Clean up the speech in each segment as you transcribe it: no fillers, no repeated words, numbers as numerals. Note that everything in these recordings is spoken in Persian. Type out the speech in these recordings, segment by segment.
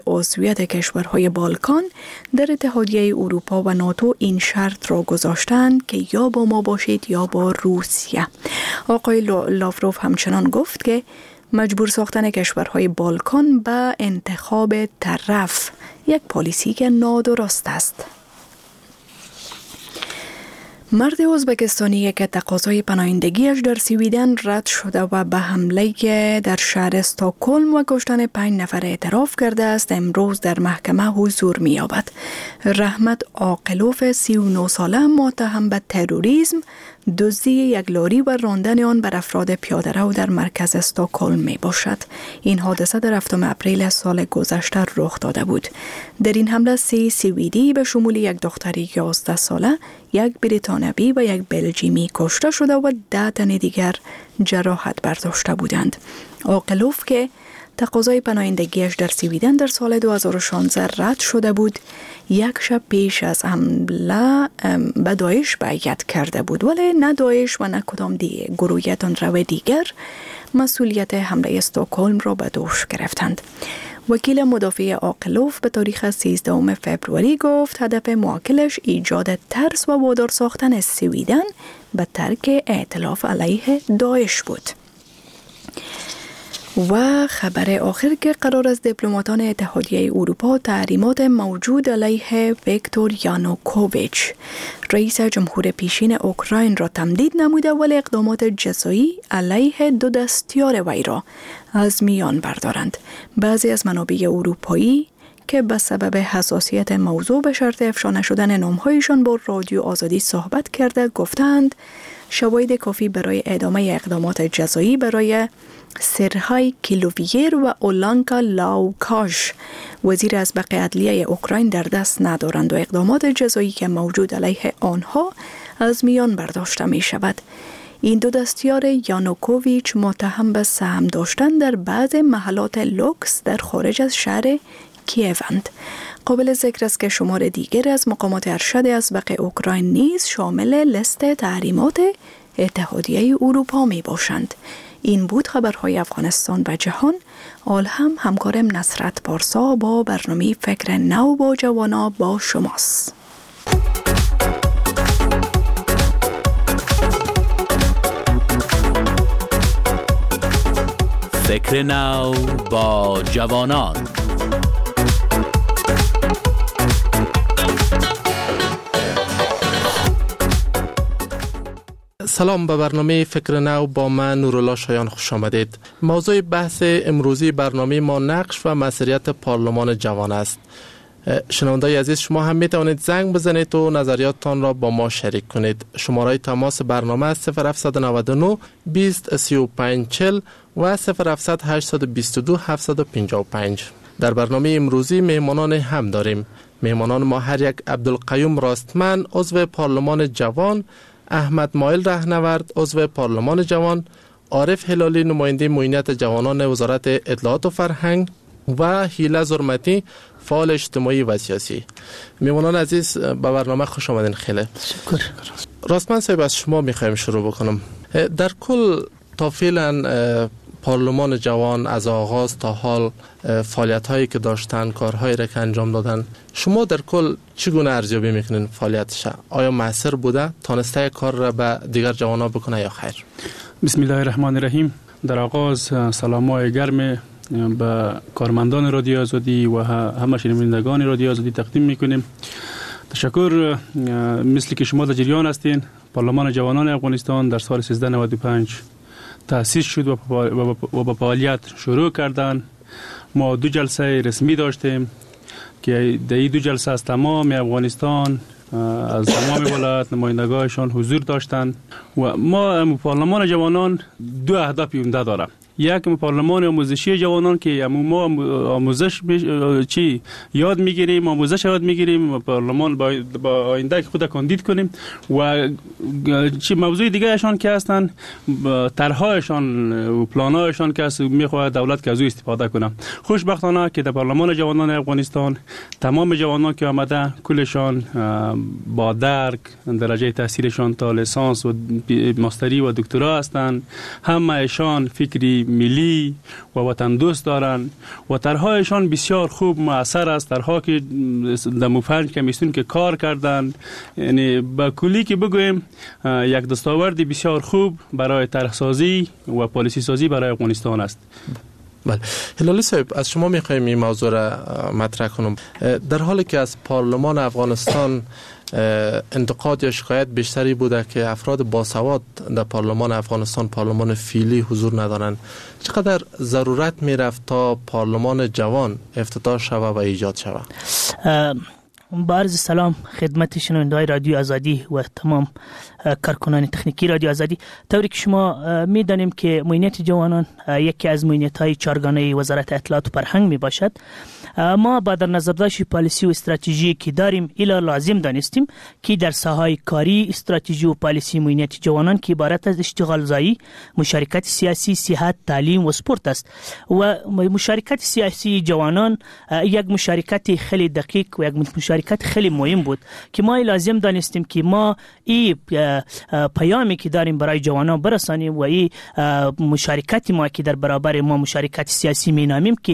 عضویت کشورهای بالکان در اتحادیه اروپا و ناتو این شرط را گذاشتند که یا با ما باشید یا با روسیه. آقای لاوروف همچنان گفت که مجبور ساختن کشورهای بالکان به انتخاب طرف یک پالیسی که نادرست است. مرد ازبکستانی که تقاضای پناهندگیش در سویدن رد شده و به حمله در شهر استکهلم و کشتن 5 نفر اعتراف کرده است، امروز در محکمه حضور می‌یابد. رحمت عاقلوف 39 ساله متهم به تروریسم، دزدی یک لاری و راندن آن بر افراد پیاده‌رو در مرکز استکهلم می باشد. این حادثه در 7 اپریل سال گذشته رخ داده بود. در این حمله 3 سوئدی به شمول یک دختر 11 ساله، یک بریتانوی و یک بلژیمی کشته شده و 10 تن دیگر جراحت برداشته بودند. عاقلوف که تقاضای پناهندگیش در سویدن در سال 2016 رد شده بود، یک شب پیش از حمله به داعش بیعت کرده بود، ولی نه داعش و نه کدام گروه تندرو دیگر مسئولیت حمله استکهلم را به دوش گرفتند. وکیل مدافع عاقلوف به تاریخ 13 فبروری گفت هدف موکلش ایجاد ترس و وادار ساختن سویدن به ترک ائتلاف علیه داعش بود. و خبر آخر که قرار است دیپلماتان اتحادیه اروپا تحریمات موجود علیه ویکتور یانوکوویچ رئیس جمهور پیشین اوکراین را تمدید نموده، ولی اقدامات جزایی علیه 2 دستیار وی را از میان بردارند. بعضی از منابع اروپایی که به سبب حساسیت موضوع به شرط افشا نشدن نامهایشان با رادیو آزادی صحبت کرده گفتند شواهد کافی برای ادامه اقدامات جزایی برای سرهای کیلوویر و اولانکا لاوکاش وزیر اسبق عدلیه اوکراین در دست ندارند و اقدامات جزایی که موجود علیه آنها از میان برداشته می شود. این 2 دستیار یانوکوویچ متهم به سهم داشتن در بعض محلات لوکس در خارج از شهر کیوند. قابل ذکر است که شمار دیگر از مقامات ارشد اسبق اوکراین نیز شامل لیست تحریمات اتحادیه اروپا می باشند. این بود خبرهای افغانستان و جهان. آل هم همکارم نصرت پارسا با برنامه فکر نو با جوانا با شماست. فکر نو با جوانان. سلام، به برنامه فکر نو با من نورالله شایان خوش آمدید. موضوع بحث امروزی برنامه ما نقش و مسئولیت پارلمان جوان است. شنوندای عزیز، شما هم می توانید زنگ بزنید و نظریاتتان را با ما شریک کنید. شماره تماس برنامه 0799 20 35 40 و 0700 822 755. در برنامه امروزی مهمانان هم داریم. مهمانان ما هر یک عبدالقیوم راستمن عضو پارلمان جوان، احمد مایل رهنورد عضو پارلمان جوان، عارف هلالی نماینده معینیت جوانان وزارت اطلاعات و فرهنگ و هیله زرمتی فعال اجتماعی و سیاسی. میمونان عزیز، به برنامه خوش آمدین. خیلی شکر. راستمن صاحب، از شما میخوایم شروع بکنم. در کل تا فعلا پارلمان جوان از آغاز تا حال فعالیت هایی که داشتن، کارهایی را که انجام دادن، شما در کل چگونه ارزیابی میکنین فعالیتش؟ آیا مؤثر بوده؟ تانسته کار را به دیگر جوانان بکنه یا خیر؟ بسم الله الرحمن الرحیم. در آغاز سلام‌های گرم به کارمندان رادیو آزادی و همه شنوندگان رادیو آزادی تقدیم میکنیم. تشکر. مثل که شما در جریان هستین، پارلمان جوانان افغانستان در سال 1395 تأسیس شد و با فعالیت شروع کردن. ما 2 جلسه رسمی داشتیم که در این 2 جلسه از تمام افغانستان، از تمام ولایت نمایندگانشان حضور داشتند و ما پارلمان جوانان 2 اهداف عمده داره. یک پارلمان آموزشی جوانان که ما آموزش یاد میگیریم، آموزش یاد میگیریم، پارلمان با آینده خود کاندید کنیم و چی موضوع دیگه اشان که هستن طرحهایشان و پلانهایشان که میخواد دولت که از او استفاده کنه. خوشبختانه که در پارلمان جوانان افغانستان تمام جوانان که آمده کلشان با درک درجه تحصیلشان تا لیسانس و ماستری و دکترا هستند. همه ایشان فکری ملی و وطن دوست دارند و طرحهایشان بسیار خوب مؤثر است. طرحها که دمو 5 کمیسیون که کار کردند، یعنی با کلی که بگویم یک دستاورد بسیار خوب برای طرح سازی و پالیسی سازی برای افغانستان است. بله، هلالی صاحب، از شما میخوایم این موضوع را مطرح کنم. در حالی که از پارلمان افغانستان انتقاد یا شکایت بیشتری بوده که افراد باسواد در پارلمان افغانستان، پارلمان فعلی، حضور ندارند، چقدر ضرورت میرفت تا پارلمان جوان افتتاح شود و ایجاد شود؟ با عرض سلام خدمت شنونده‌های رادیو آزادی و تمام کارکنان تکنیکی رادیو آزادی. طوری که شما میدانیم که معینیت جوانان یکی از معینیت‌های چهارگانه وزارت اطلاعات و فرهنگ می باشد. ما با در نظر داشت پالیسی و استراتژی که داریم ایلا لازم دانستیم که در ساحه کاری استراتژی و پالیسی معینیت جوانان که عبارت از اشتغال زایی، مشارکت سیاسی، صحت، تعلیم و سپورت است. و مشارکت سیاسی جوانان یک مشارکت خیلی دقیق و یک مشارکت خیلی مهم بود که ما لازم دانستیم که ما این پیامی که داریم برای جوانان برسانیم و این مشارکت ما که در برابر ما مشارکت سیاسی مینامیم که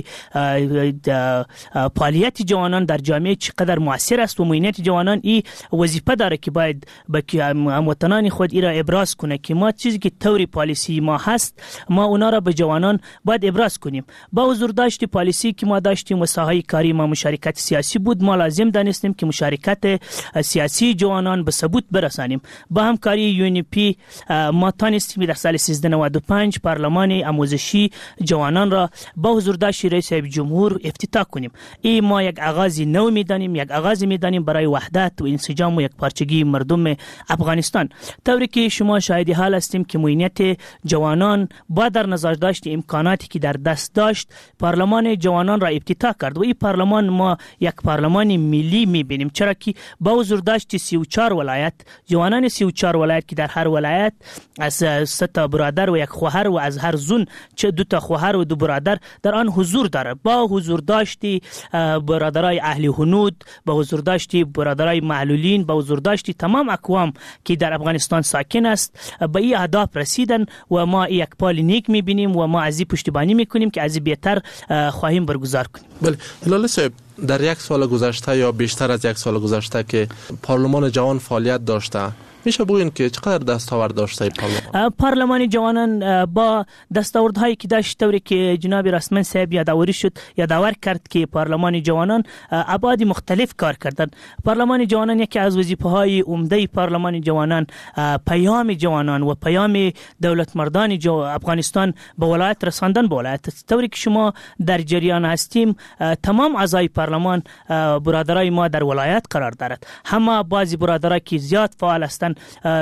فعالیت جوانان در جامعه چقدر مؤثر است و معینیت جوانان این وظیفه داره که باید به هموطنان خود این را ابراز کنه که ما چیزی که طوری پالیسی ما هست ما اونا را به جوانان باید ابراز کنیم. با حضور داشت پالیسی که ما داشتیم و ساحه کاری ما مشارکت سیاسی بود، ما لازم دانستیم که مشارکت سیاسی جوانان به ثبوت برسانیم. با همکاری یونیپی ما تانستیم در سال 1395 پارلمان آموزشی جوانان را با حضور داشت رئیس جمهور افتتاح کنیم. این ما یک آغاز نو میدانیم، یک آغاز میدانیم برای وحدت و انسجام و یک پارچگی مردم افغانستان. طوری که شما شاهد حال هستیم که معینیت جوانان با در نظر داشت امکاناتی که در دست داشت پارلمان جوانان را افتتاح کرد و این پارلمان ما یک پارلمان ملی میبینیم، چرا که با حضور داشت 34 ولایت جوانان 34 ولایت که در هر ولایت از 3 تا برادر و یک خواهر و از هر زون 2 تا خواهر و 2 برادر در آن حضور داره. با حضور داشتی برادرای اهل هنود، با حضور داشتی برادرای معلولین، با حضور داشتی تمام اقوام که در افغانستان ساکن است به این اهداف رسیدن و ما یک پال نیک میبینیم و ما از این پشتیبانی میکنیم که از این بهتر خواهیم برگزار کنیم. بله، هلالی صاحب، در یک سال گذشته یا بیشتر از یک سال گذشته که پارلمان جوان فعالیت داشته، میشه بگوین که چقدر دستاورد داشته پارلمان جوانان با دستاوردهایی که داشت، طوری که جناب رسمن صاحب یادآور کرد که پارلمان جوانان ابعاد مختلف کار کردند. پارلمان جوانان یکی از وظیفه‌های عمده پارلمان جوانان پیام جوانان و پیام دولت مردان افغانستان به ولایت رساندن به ولایت. طوری که شما در جریان هستیم تمام اعضای پارلمان برادرای ما در ولایت قرار دارد. همه بعضی برادرای که زیاد فعال هستند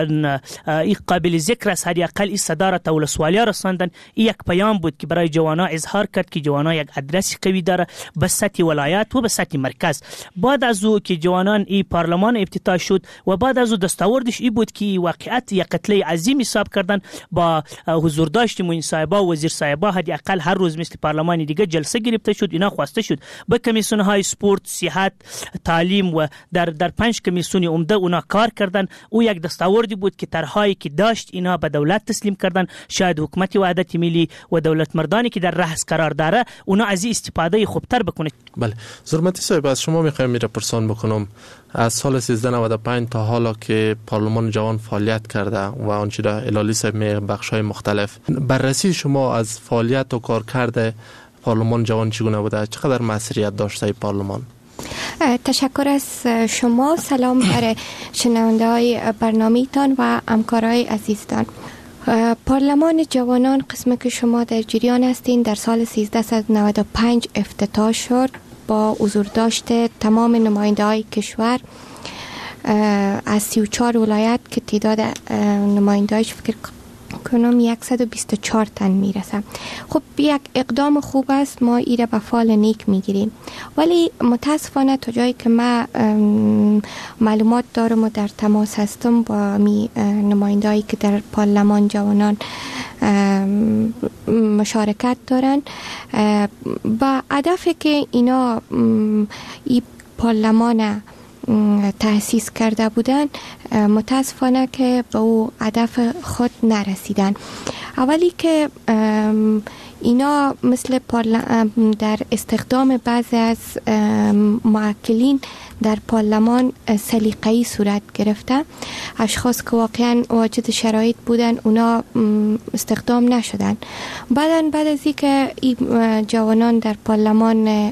این قابل ذکر است، هر اقل این صدارت ولسوالی رساندن. این یک پیام بود که برای جوانا اظهار کرد که جوانا یک ادرس قوی داره به سطح ولایت و به سطح مرکز. بعد از او که جوانان این پارلمان افتتاح شد و بعد از او دستاوردش این بود که واقعیت یک قتل عظیم حساب کردن با حضور داشت معین صاحبا و وزیر صاحبا. هر اقل هر روز مثل پارلمان دیگه جلسه گرفته شد، اینا خواسته شد به کمیسیون های سپورت، صحت، تعلیم و در 5 کمیسیون عمده اونا کار کردن. او یک دستاوردی بود که طرحهایی که داشت اینا به دولت تسلیم کردن. شاید حکومت وحدت ملی و دولت مردانی که در رأس قرار داره اونا از این استفاده خوبتر بکنه. بله، زرمتی صاحب، از شما میخوایم میره پرسان بکنم. از سال 1395 تا حالا که پارلمان جوان فعالیت کرده و آنچه را هلالی صاحب می بخش‌های مختلف، بررسی شما از فعالیت و کار کرده پارلمان جوان چگونه بوده؟ چقدر مسئولیت داشته پارلمان؟ تشکر از شما. سلام بر شنونده‌های برنامه‌تان و همکارای عزیزتان. پارلمان جوانان قسمی که شما در جریان هستین در سال 1395 افتتاح شد با حضور داشته تمام نماینده‌های کشور از 34 ولایت که تعداد نماینده‌هاش فکر کنم 124 تن میرسه. خب یک اقدام خوب است، ما ایره به فال نیک میگیریم، ولی متاسفانه تا جایی که من معلومات دارم و در تماس هستم با نماینده‌هایی که در پارلمان جوانان مشارکت دارن با هدفی که اینا این پارلمان تأسیس کرده بودن، متاسفانه که به او هدف خود نرسیدن. اولی که اینا مثل در استخدام بعضی از معقلین در پارلمان سلیقه‌ای صورت گرفته. اشخاص که واقعا واجد شرایط بودن اونا استخدام نشدن. بعد از اینکه این جوانان در پارلمان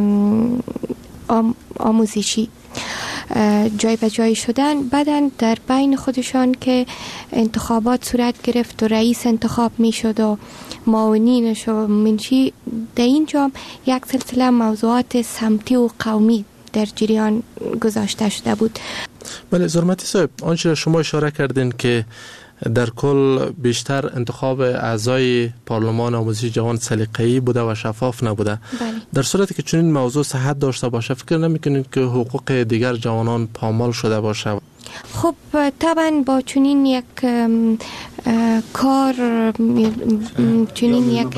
آموزشی جای به جای شدن، بعدن در بین خودشان که انتخابات صورت گرفت و رئیس انتخاب می شد و معاونینش و منشی، در اینجا یک سلسله موضوعات سمتی و قومی در جریان گذاشته شده بود. بله زرمتی صاحب، آنچه شما اشاره کردین که در کل بیشتر انتخاب اعضای پارلمان آموزشی جوان سلیقه‌ای بوده و شفاف نبوده. بله. در صورتی که چنین موضوع صحت داشته باشه، فکر نمی‌کنید که حقوق دیگر جوانان پامال شده باشه؟ خب طبعا با چنین یک کار، چنین یک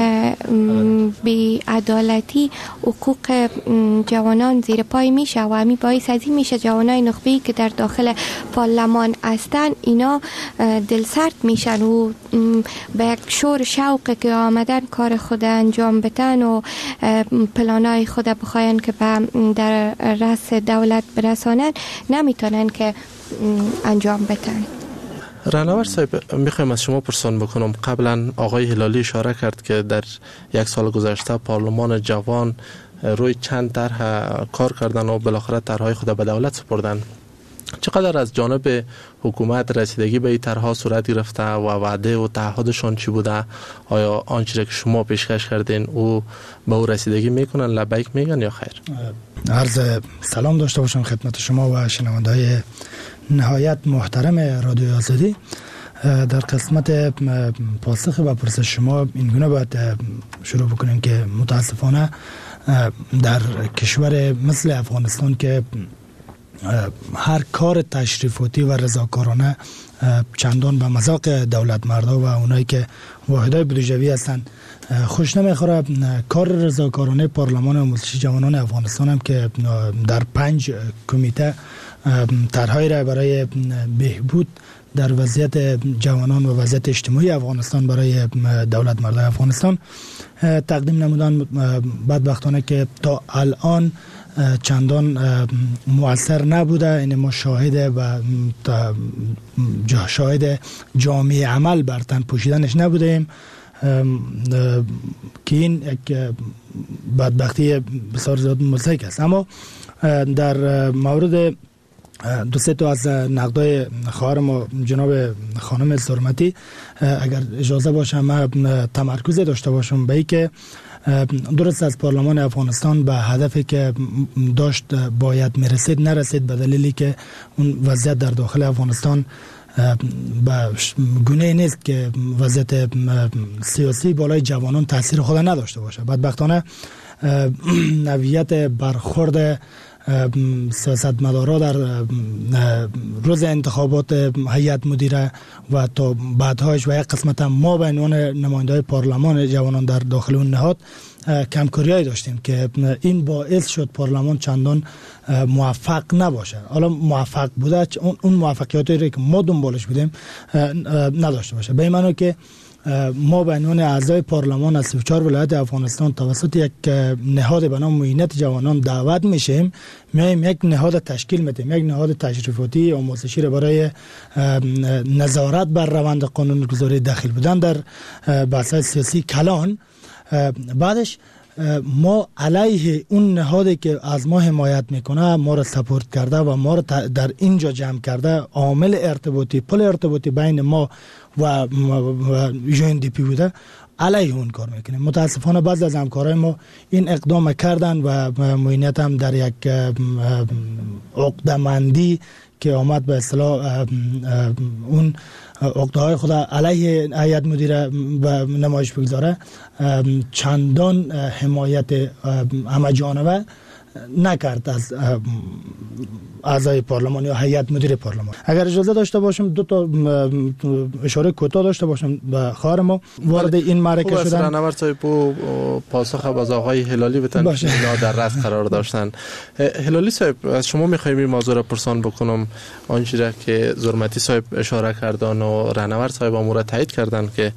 بی‌عدالتی حقوق جوانان زیر پای میشه و همین باعث از این میشه جوانای نخبه‌ای که در داخل پارلمان هستن اینا دلسرد میشن و به یک شور شوق که آمدن کار خود انجام بدن و پلانای خود بخواین که در رأس دولت برسانن نمیتونن که انجام بدن. رهنورد صاحب، میخوایم از شما پرسان بکنم. قبلا آقای هلالی اشاره کرد که در یک سال گذشته پارلمان جوان روی چند طرح کار کردن و بالاخره طرحهای خود به دولت سپردن. چقدر از جانب حکومت رسیدگی به این طرحها صورت گرفته و وعده و تعهدشان چی بوده؟ آیا آنچه که شما پیشکش کردین او به او رسیدگی میکنن، لبیک میگن یا خیر؟ عرض سلام داشته باشم خدمت شما و شنونده‌های نهایت محترم رادیو آزادی. در قسمت پاسخ و پرسش شما اینگونه باید شروع بکنیم که متاسفانه در کشور مثل افغانستان که هر کار تشریفاتی و رضاکارانه چندان به مذاق دولت مردا و اونایی که واحدهای بودجویی هستن خوش نمیخوره، کار رضاکارانه پارلمان آموزشی جوانان افغانستان هم که در 5 کمیته طرحهایی را برای بهبود در وضعیت جوانان و وضعیت اجتماعی افغانستان برای دولت مردای افغانستان تقدیم نمودن. بدبختانه که تا الان چندان مؤثر نبوده. این ما شاهد جامعه عمل بر تن پوشیدنش نبودیم که این یک بدبختی بسیار زیاد مضحک است. اما در مورد دو سه تا از نقدای خواهر ما جناب خانم سرمتی اگر اجازه باشه من تمرکز داشته باشم به این که درست از پارلمان افغانستان به هدفی که داشت باید میرسید نرسید، به دلیلی که اون وضعیت در داخل افغانستان به گونه نیست که وضعیت سیاسی بالای جوانان تاثیر خود نداشته باشه. بدبختانه نوعیت برخورد سیاستمدارا در روز انتخابات هیئت مدیره و تا بعدهاش و یک قسمت ما به عنوان نماینده‌های پارلمان جوانان در داخل اون نهاد کمکاریایی داشتیم که این باعث شد پارلمان چندان موفق نباشه. حالا موفق بوده، اون موفقیتی که ما دنبالش بودیم نداشته باشه. به این معنی که ما به عنوان اعضای پارلمان از 34 ولایت افغانستان توسط یک نهاد به نام معینت جوانان دعوت میشیم، میایم یک نهاد تشکیل میدیم، یک نهاد تشریفاتی آموزشی را برای نظارت بر روند قانونگذاری داخل بودن در بحث‌های سیاسی کلان. بعدش ما علیه اون نهادی که از ما حمایت میکنه ما را سپورت کرده و ما را در اینجا جمع کرده، عامل ارتباطی پل ارتباطی بین ما و UNDP بوده، علیه اون کار میکنیم. متاسفانه بعضی از همکارای ما این اقدام کردن و معینت هم در یک عقده‌مندی که آمد به اصطلاح اون عقده‌های خود علیه هیئت مدیره به نمایش بگذاره، چندان حمایت همه جانبه نکرد از اعضای پارلمان یا هیئت مدیره پارلمان. اگر اجازه داشته باشم دو تا اشاره کوتاه داشته باشم به خواهر ما وارد این معرکه شدن. رهنورد صاحب پاسخ از آقای هلالی بتن اینا در رأس قرار داشتن. هلالی صاحب از شما می‌خوایم این موضوع را پرسان بکنم، آنچه را که زرمتی صاحب اشاره کردن و رهنورد صاحب امور تایید کردن که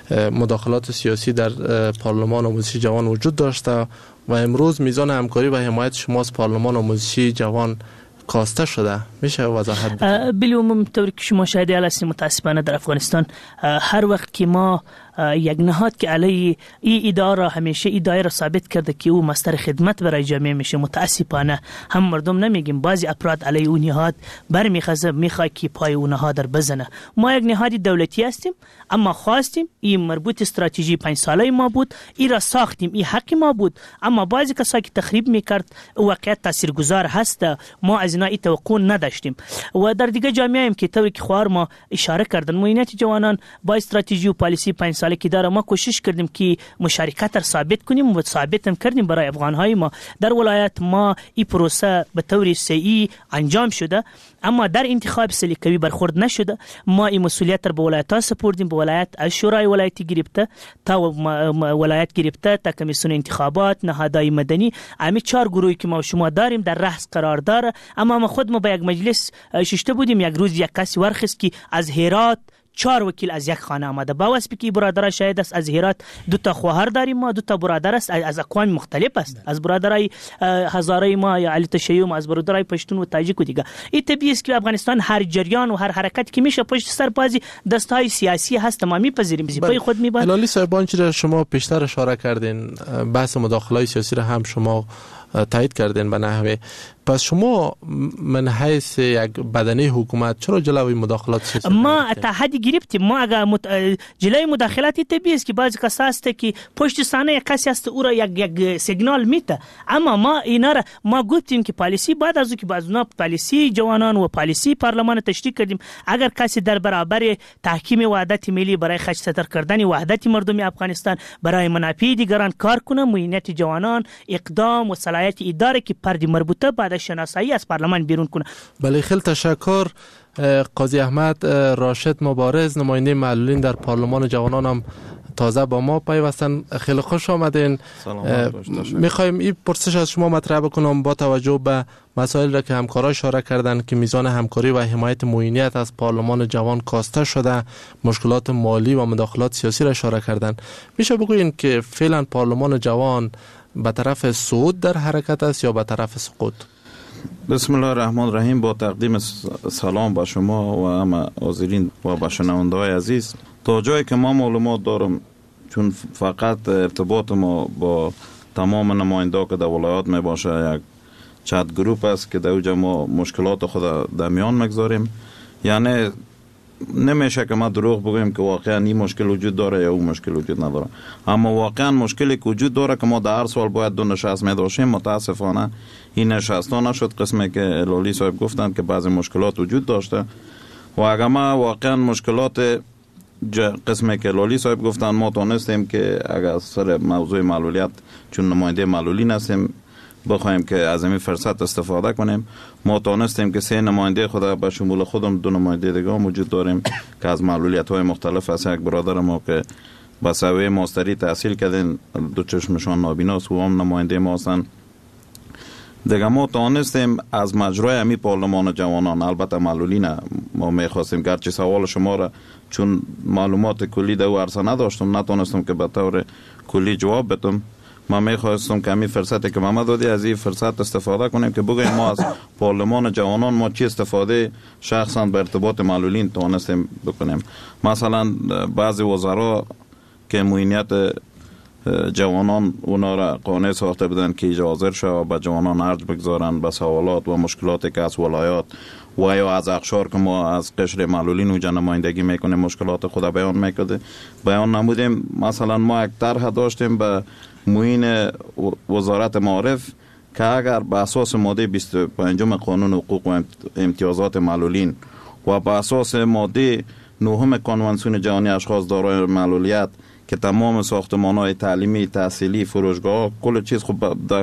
مداخلات سیاسی در پارلمان آموزشی جوان وجود داشته و امروز میزان همکاری و حمایت شما از پارلمان آموزشی جوان کاسته شده، میشه وضاحت بدید؟ بالعموم طوری که شما شاهدی هستید متاسفانه در افغانستان هر وقت که ما یک نهاد که علیه این اداره همیشه اداره را ثابت کرده که او مستر خدمت برای جامعه میشه، متاسفانه هم مردم نمیگیم بعضی افراد علیه اون نهاد برمیخزه میخواد که پای اون نهاد را بزنه. ما یک نهاد دولتی هستیم اما خواستیم این مربوط استراتژی 5 ساله ما بود، این را ساختیم، این حق ما بود، اما بعضی کسایی که تخریب میکرد واقعیت تاثیرگذار هست، ما از اینا توقع نداشتیم. و در دیگه جامعه هم که طوری که خواهر ما اشاره کردن موینت جوانان با استراتژی و پالیسی 5 ساله که داره ما کوشش کردیم که مشارکت را ثابت کنیم و ثابت هم کردیم برای افغانهای ما در ولایت ما. این پروسه به طور صحیح انجام شده اما در انتخاب سلیقوی برخورد نشده. ما این مسئولیت را به ولایت ها سپردیم، به ولایت از شورای ولایتی گرفته تا ولایت گرفته تا کمیسیون انتخابات، نهادهای مدنی، همین 4 گروهی که ما شما داریم در رأس قرار داره. اما ما خود ما به یک مجلس ششته بودیم، یک روز یک کسی ورخست که از هرات 4 وکیل از یک خانه آمده. با واسه که برادر شاید است از هرات 2 تا خواهر داریم ما، 2 تا برادر است از اقوام مختلف است، از برادرای هزاره ما یا علی تشیع، از برادرای پشتون و تاجیک و دیگه. این طبیعی است که افغانستان هر جریان و هر حرکت که میشه پشت سر بازی دستهای سیاسی هست، ما میپذیریم پای خود میبریم. هلالی صاحب آنچه شما پیشتر اشاره کردین بحث مداخله‌های سیاسی را هم شما تایید کردین به نحوه، پس شما من حیث یک بدنه حکومت چرا جلوی مداخلات سیاسی ما تا حدی گرفتیم؟ ما اگر جلوی مداخلات طبیعی است که بعضی کسا هست که پشت صحنه یک کسی است او را یک سیگنال میده، اما ما اینا را ما گفتیم که پالیسی بعد از که بعضنا پالیسی جوانان و پالیسی پارلمان تشریح کردیم. اگر کسی در برابر تحکیم وحدت ملی برای خش‌ستر کردن وحدت مردم افغانستان برای منافع دیگران کار کنه، موینت جوانان اقدام و صلاحیت اداره که پردی مربوطه بعد شناسایی از پارلمان بیرون کنه. بله خیلی تشکر. قاضی احمد راشد مبارز نماینده معلولین در پارلمان جوانان هم تازه با ما پیوستن، خیلی خوش آمدین. میخوایم این پرسش از شما مطرح بکنم با توجه به مسائل را که همکارا اشاره کردن که میزان همکاری و حمایت موینیت از پارلمان جوان کاسته شده، مشکلات مالی و مداخلات سیاسی را اشاره کردن. میشه بگوین که فعلا پارلمان جوان به طرف صعود در حرکت است یا به طرف سقوط؟ بسم الله الرحمن الرحیم. با تقدیم سلام به شما و همه حاضرین و به شنونده‌های عزیز، تا جایی که ما معلومات دارم، چون فقط ارتباط ما با تمام نماینده‌ها که در ولایات می باشه یک چت گروپ است که در اونجا ما مشکلات خود در میان مگذاریم، یعنی نمیشه که ما دروغ بگویم که واقعا این مشکل وجود داره یا اون مشکل وجود نداره، اما واقعا مشکلی که وجود داره که ما در هر سال باید 2 نشست می داشتیم، متاسفانه این نشست ها نشد. قسمی که هلالی صاحب گفتند که بعضی مشکلات وجود داشته و اگر ما واقعا مشکلات قسمی که هلالی صاحب گفتند ما تونستیم که اگر سر موضوع معلولیت چون نماینده معلولین هستیم بخوایم که از این فرصت استفاده کنیم، ما تونستیم که 3 نماینده خود به شمول خودم 2 نماینده دیگه موجود داریم که از معلولیت های مختلف است. یک برادر ما که به سویه ماستری تحصیل کردن 2 چشمشان نابیناست و هم نماینده ما هستن دیگه. ما تونستیم از مجرای همی پارلمان جوانان، البته معلولین ما میخواستیم، گرچه سوال شما را چون معلومات کلی در او عرصه نداشتم نتونستم که به طور کلی جواب بدم، ما میخواستم که همین فرصتی که ما دادی از این فرصت استفاده کنیم که بگویم ما از پارلمان جوانان ما چی استفاده شخصا به ارتباط معلولین تونستیم بکنیم. مثلا بعضی وزرا که موینیت جوانان اونا را قانع ساخته بدن که حاضر شد و به جوانان ارج بگذارن به سوالات و مشکلاتی که از ولایات و یا از اقشار که ما از قشر معلولین و نمایندگی میکنیم مشکلات خود بیان نمودیم. مثلا ما یک طرح داشتیم به معین وزارت معارف که اگر به اساس ماده 25 قانون حقوق و امتیازات معلولین و به اساس ماده 9 کنوانسیون جهانی اشخاص دارای معلولیت که تمام ساختمان‌های تعلیمی، تحصیلی، فروشگاه، کل چیز خب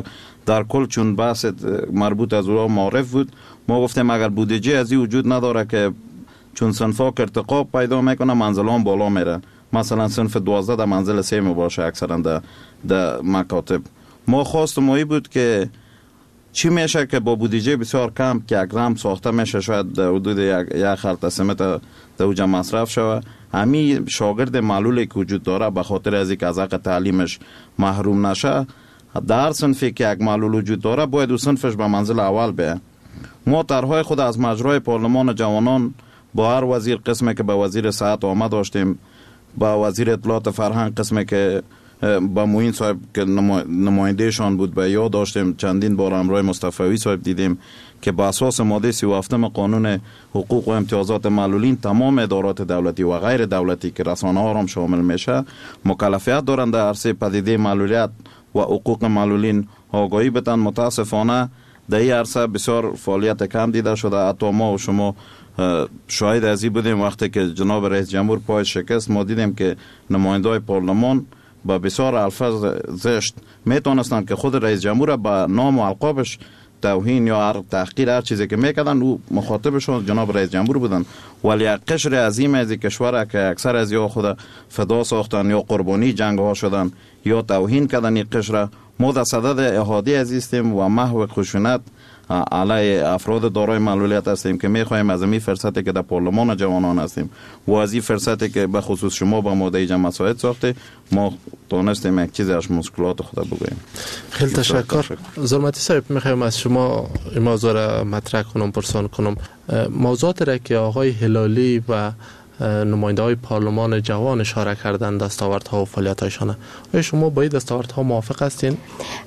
در کل چون بحث مربوط از او معرف بود، ما گفتیم اگر بودجه از این وجود نداره که چون صنفا که ارتقاب پیدا میکنه منزلان بالا میره، مثلا صنف 12 در منزل 3 باشه اکثرا در مکاتب. ما خواست مایی بود که چی میشه که با بودجه بسیار کم که یک رمپ ساخته میشه، شاید در حدود یک خرط سمت در اوجه مصرف شوه، همین شاگرد معلولی که وجود داره به خاطر از اینکه از حق تعلیمش محروم نشه، در صنفی که یک معلول وجود داره باید او صنفش به منزل اول بیه. ما طرحهای خود از مجرای پارلمان جوانان با هر وزیر، قسمی که به وزیر صحت آمد داشتیم، با وزیر اطلاعات فرهنگ قسمی که با معین صاحب که نمایندهشان بود به یاد داشتیم، چندین بار امرای مصطفی صاحب دیدیم که با اساس ماده 37 قانون حقوق و امتیازات معلولین تمام ادارات دولتی و غیر دولتی که رسانه ها هم شامل میشه مکلفیت دارند در عرصه پدیده معلولیت و حقوق معلولین آگاهی بدن. متاسفانه در این عرصه بسیار فعالیت کم دیده شده. حتی ما و شما شاهد از این بودیم وقتی که جناب رئیس جمهور پای شکست، ما دیدیم که نمایندای پارلمان با بسیار الفاظ زشت میتونستند که خود رئیس جمهور به نام و القابش توهین یا تحقیر هر چیزی که میکردن او مخاطبشون جناب رئیس جمهور بودن، ولی یک قشر عظیم از کشور که اکثر از یا خود فدا ساختن یا قربانی جنگ ها شدن یا توهین کردن این قشر، ما در صدد احاده عزیزیم و محو خشونت علیه افراد دارای معلولیت هستیم که میخوایم از این فرصتی که در پارلمان جوانان هستیم و از این فرصتی که به خصوص شما با ماده جمع مساعد ساخته ما تونستیم یک چیزی از مشکلات خود بگوییم. خیلی تشکر. ظلمتی صاحب میخوایم از شما این موضوع را مطرح کنم، پرسان کنم. موضوعات را که آقای هلالی و نماینده های پارلمان جوان اشاره کردن دستاوردها و فعالیت‌هایشان، آیا شما با این دستاوردها موافق هستین؟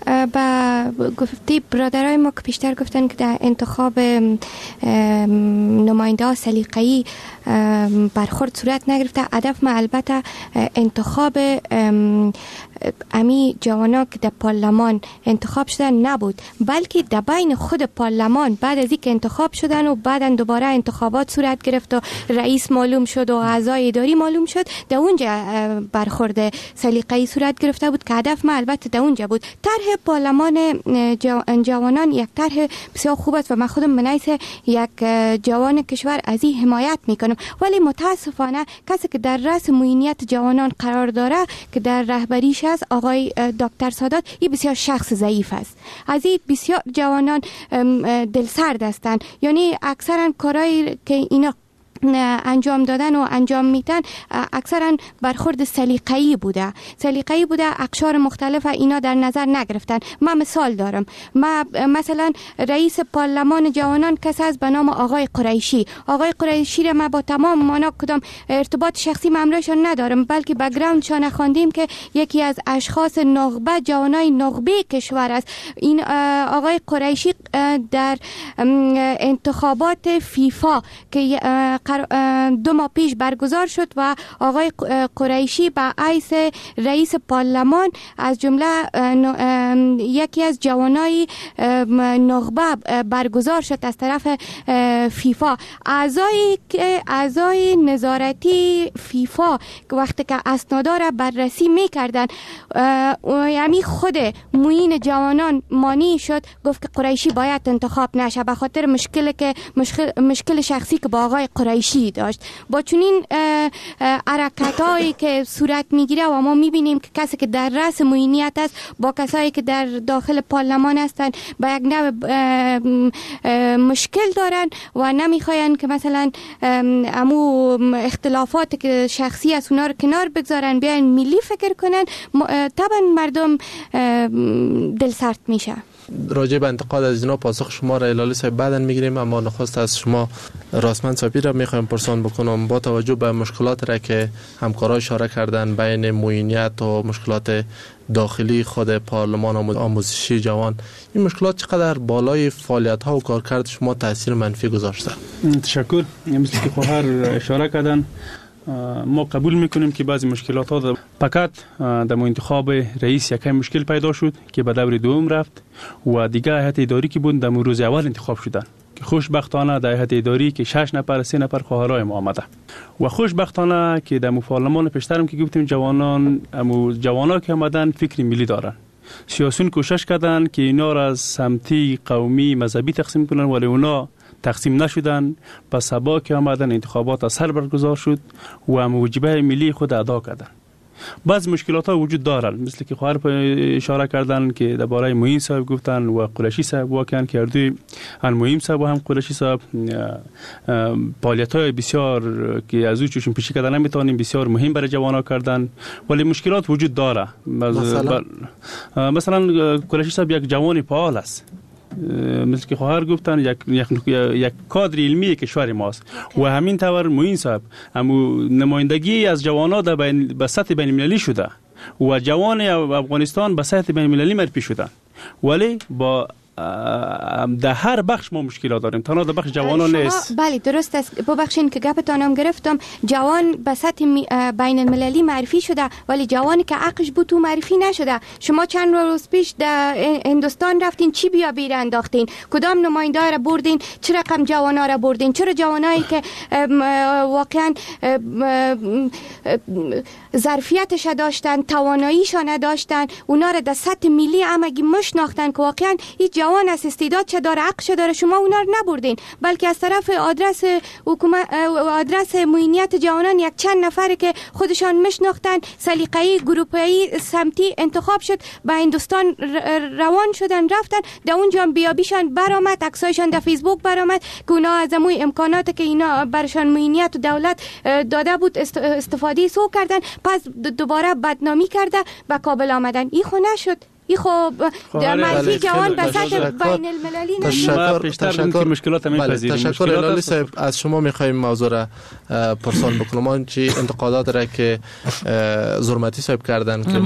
با گفتی برادرای ما که پیشتر گفتن که در انتخاب نماینده ها سلیقه‌ای برخورد صورت نگرفته. هدف ما البته انتخاب امی جوانا که در پارلمان انتخاب شدن نبود، بلکه در بین خود پارلمان بعد از اینکه انتخاب شدن و بعدا دوباره انتخابات صورت گرفت و رئیس معلوم شد و اعضای اداری معلوم شد، در اونجا برخورد سلیقه‌ای صورت گرفته بود که هدف ما البته در اونجا بود. طرح پارلمان جوانان یک طرح بسیار خوب است و من خودم به حیث یک جوان کشور از این حمایت میکنم، ولی متاسفانه کسی که در رأس معینیت جوانان قرار داره که در رهبریش است آقای دکتر سادات، این بسیار شخص ضعیف است. از این بسیار جوانان دلسرد هستند، یعنی اکثرا کارهایی که اینا انجام دادن و انجام میدن اکثرا برخورد سلیقه‌ای بوده، اقشار مختلف اینا در نظر نگرفتن. من مثال دارم، مثلا رئیس پارلمان جوانان کسی از به نام آقای قریشی را من با تمام مانا کدام ارتباط شخصی مملوشان ندارم، بلکه بک‌گراندشان خواندیم که یکی از اشخاص نخبه جوانای نخبه کشور است. این آقای قریشی در انتخابات فیفا که 2 ماه پیش برگزار شد و آقای قریشی به حیث رئیس پارلمان از جمله یکی از جوانای نخبه برگزار شد از طرف فیفا. اعضای نظارتی فیفا که وقتی که اسنادا را بررسی میکردن، یعنی خود معین جوانان مانی شد، گفت که قریشی باید انتخاب نشه به خاطر مشکل شخصی که با آقای قریشی داشت. با چنین حرکتایی که صورت میگیره و ما میبینیم که کسی که در رأس معینیت است با کسایی که در داخل پارلمان هستند با یک نوع مشکل دارن و نمیخواین که مثلا امو اختلافات که شخصی است اونا رو کنار بگذارن، بیاین ملی فکر کنن، طبعا مردم دلسرد میشه. راجع به انتقاد از جناب پاسخ شما را هلالی صاحب بعداً میگیریم، اما نخست از شما راسمند صاحبی را میخوایم پرسان بکنم. با توجه به مشکلات را که همکارا اشاره کردن بین معینیت و مشکلات داخلی خود پارلمان آموزشی جوان، این مشکلات چقدر بالای فعالیت ها و کارکرد شما تاثیر منفی گذاشته؟ تشکر. مثل که خواهر اشاره کردن، ما قبول میکنیم که بعضی مشکلات ها فقط در انتخاب رئیس یکی مشکل پیدا شد که به دور دوم رفت و دیگه هیئت اداری که بود در روز اول انتخاب شدن که خوشبختانه در هیئت اداری که 6 نفر 3 نفر خواهرای ما آمده و خوشبختانه که در پارلمان پیشترم که گفتیم جوانا که آمدن فکر ملی دارن سیاسیون کوشش کردن که اینا را از سمتی قومی مذهبی تقسیم کنن، ولی اونا تقسیم نشدن. پس سبا که آمدن انتخابات از سر برگزار شد و هم وجبه ملی خود ادا کردن. بعض مشکلات ها وجود دارن، مثل که خواهر اشاره کردن که درباره معین صاحب گفتن و قریشی صاحب واقعا که اردوی ان معین صاحب و هم قریشی صاحب فعالیت های بسیار که از او چشم پوشی کردن نمیتونیم بسیار مهم برای جوانا کردن، ولی مشکلات وجود داره. مثلا قریشی صاحب یک جوان فعال است، مثل که خواهر گفتن یک کادر علمی کشور ماست و همین طور معین صاحب همو نمایندگی از جوانان به سطح بین المللی شده و جوان افغانستان به سطح بین المللی معرفی شدن، ولی با در هر بخش ما مشکلات داریم، تنها در بخش جوانان نیست. بله درست است، ببخشید که گپتانم گرفتم. جوان به سطح بین المللی معرفی شده ولی جوانی که عقلش بود تو معرفی نشده. شما چند روز پیش در هندوستان رفتین، چی بیا بیر انداختین؟ کدام نماینده را بردین؟ چه رقم جوانا را بردین؟ چرا جوانایی که واقعا ظرفیتش داشتن، تواناییشان نداشتن، اونا را در سطح ملی همگی مشناختن که واقعا این جوان است، استعداد چه داره، عقل چه داره، شما اونا رو نبردین، بلکه از طرف آدرس حکومت، آدرس معینیت جوانان یک چند نفر که خودشان مشناختن، سلیقه‌ای گروپی سمتی انتخاب شد، به هندوستان روان شدن، رفتن در اونجا بیابیشان برآمد، عکسایشان در فیسبوک برآمد که اونا از همون امکانات که اینا برشان معینیت و دولت داده بود استفاده سو کردن، پس دوباره بدنامی کرده به کابل آمدن. این خو نشد، این خب در معرفی جوان به سطح بین المللی تشکر. مشکلات تشکر الالی صاحب. از شما میخوایم موضوع را پرسان بکنم. آنچه انتقادات را که زرمتی صاحب کردن که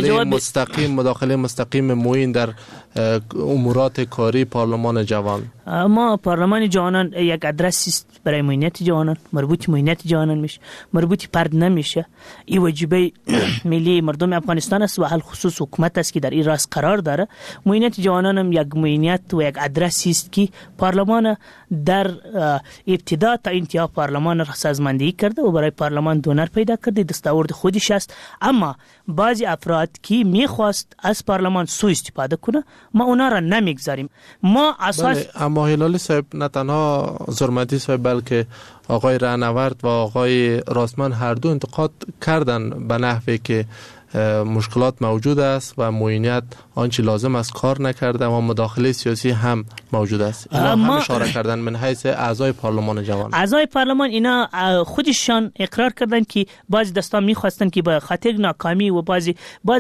مداخله مستقیم معین در امورات کاری پارلمان جوان، ما پارلمان جوانان یک ادرسی است برای معینیت جوانان، مربوط معینیت جوانان میشه، مربوط پرد نمیشه. این واجبه ملی مردم افغانستان است و حال خصوص حکومت است که در این راست قرار داره. معینیت جوانان هم یک معینیت و یک ادرسی است که پارلمان در ابتدا تا انتها پارلمان را سازماندهی کرده و برای پارلمان دونر پیدا کرده، دستاورد خودش است. اما بعضی افراد که میخواست از پارلمان سوء استفاده کنه، ما اونا را نمیگذاریم. ما اساس اما هلالی صاحب نه تنها زرمتی صاحب بلکه آقای رهنورد و آقای راستمن هر دو انتقاد کردن به نحوی که مشکلات موجود است و معینیت آنچه لازم است کار نکرده و مداخله سیاسی هم موجود است. اینا هم اشاره کردن من حیث اعضای پارلمان جوان. اعضای پارلمان اینا خودشان اقرار کردن که بعضی دستان میخواستن که به خاطر ناکامی و بعضی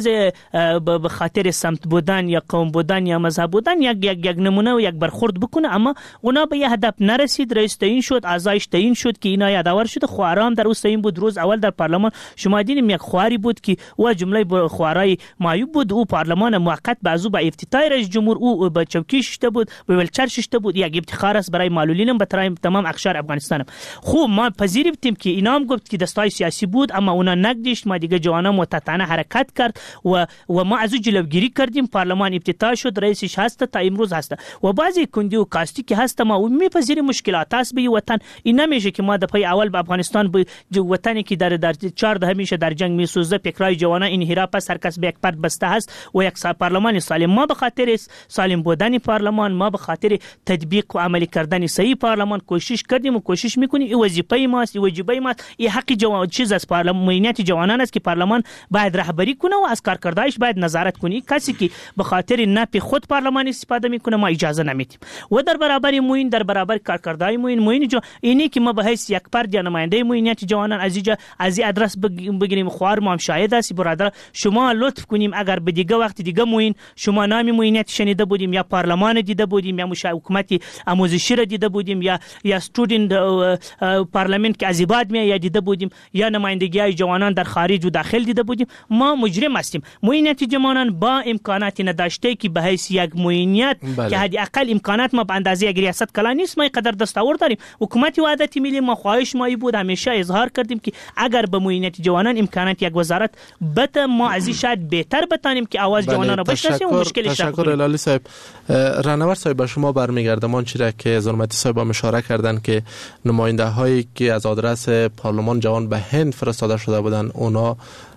به خاطر سمت بودن یا قوم بودن یا مذهب بودن یک نمونه و یک برخورد بکنه، اما اونا به یه هدف نرسید. رئیس تعیین شد، اعضایش تعیین شد که اینا یادآور شده. خواهرام در اوست تعیین بود. روز اول در پارلمان شما دیدیم یک خواهری بود که و جمله خواهرای معیوب بود، او پارلمان موقت بعضو به افتتاح رئیس جمهور او به چوکیش شده بود، به ولچرش شده بود. یک افتخار است برای معلولین به تمام اقشار افغانستان. خوب ما پذیرفتیم که اینا هم گفت که دستای سیاسی بود، اما اونا نگدیشت. ما دیگه جوانا متعاطفانه حرکت کرد و ما از او جلوگیری کردیم. پارلمان افتتاح شد، رئیسش هست تا امروز هست و بعضی کندی و کاستی که هست ما میپذیریم. مشکلات است به وطن. این نمیشه که ما دفعه اول به افغانستان به وطنی که در 14 همیشه در جنگ میسوزه، فکرای جوانا این پس هر کس به یک پرد بسته است و یک پارلمان سالم. ما به خاطر سالم بودن پارلمان، ما به خاطر تطبیق و عملی کردن صحیح پارلمان کوشش کردیم و کوشش میکنیم. این وظیفه ماست، این واجبه ماست، این حق چیز از پارلمان معینیت جوانان است که پارلمان باید رهبری کنه و از کارکردهش باید نظارت کنه. کسی که به خاطر نفع خود پارلمان استفاده میکنه ما اجازه نمیدیم و در برابر معین، در برابر کارکردهای معین اینی که ما به حیث یک فرد یا نماینده معینیت جوانان از این ادرس بگیریم. خواهر ما هم شاهد است. برادر شما لطف کنیم اگر به دیگه وقت دیگه معین شما نام معینیت شنیده بودیم یا پارلمان دیده بودیم یا حکومت آموزشی را دیده بودیم یا استودنت پارلمان که از بعد می دیده بودیم یا نمایندگی های جوانان در خارج و داخل دیده بودیم، ما مجرم هستیم. معینیت جوانان با امکاناتی نداشته که به حیث یک معینیت که حد اقل امکانات ما به اندازه یک ریاست کلا نیست، ما قدر دستاورد داریم. حکومت وحدت ملی ما خواهش ما بود، همیشه اظهار کردیم که اگر به معینیت جوانان امکانات یک وزارت بده ما از این شاید بهتر بتانیم که آواز جوانان را بشناسیم و مشکلش را تشکر الالی صاحب. رهنورد صاحب به شما برمیگردم. آن چیزی که زرمتی صاحب هم اشاره کردن که نماینده هایی که از آدرس پارلمان جوان به هند فرستاده شده بودن اونا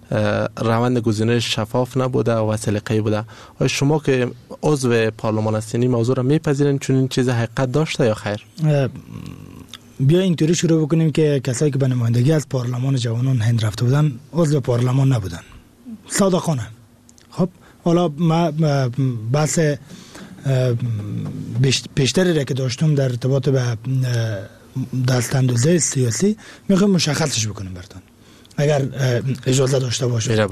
روند گزینش شفاف نبوده و سلیقه‌ای بوده. آیا شما که عضو پارلمان هستین این موضوع را میپذیرین چون این چیز حقیقت داشته یا خیر؟ بیا اینطوری شروع بکنیم که کسایی که به نمایندگی از پارلمان جوانان هند رفته بودن عضو پارلمان نبودن، صادقانه. خب حالا ما بحث بیشتری را که داشتم در ارتباط به دستاندازه سیاسی میخوایم مشخصش بکنیم براتون اگر اجازه داشته باشه.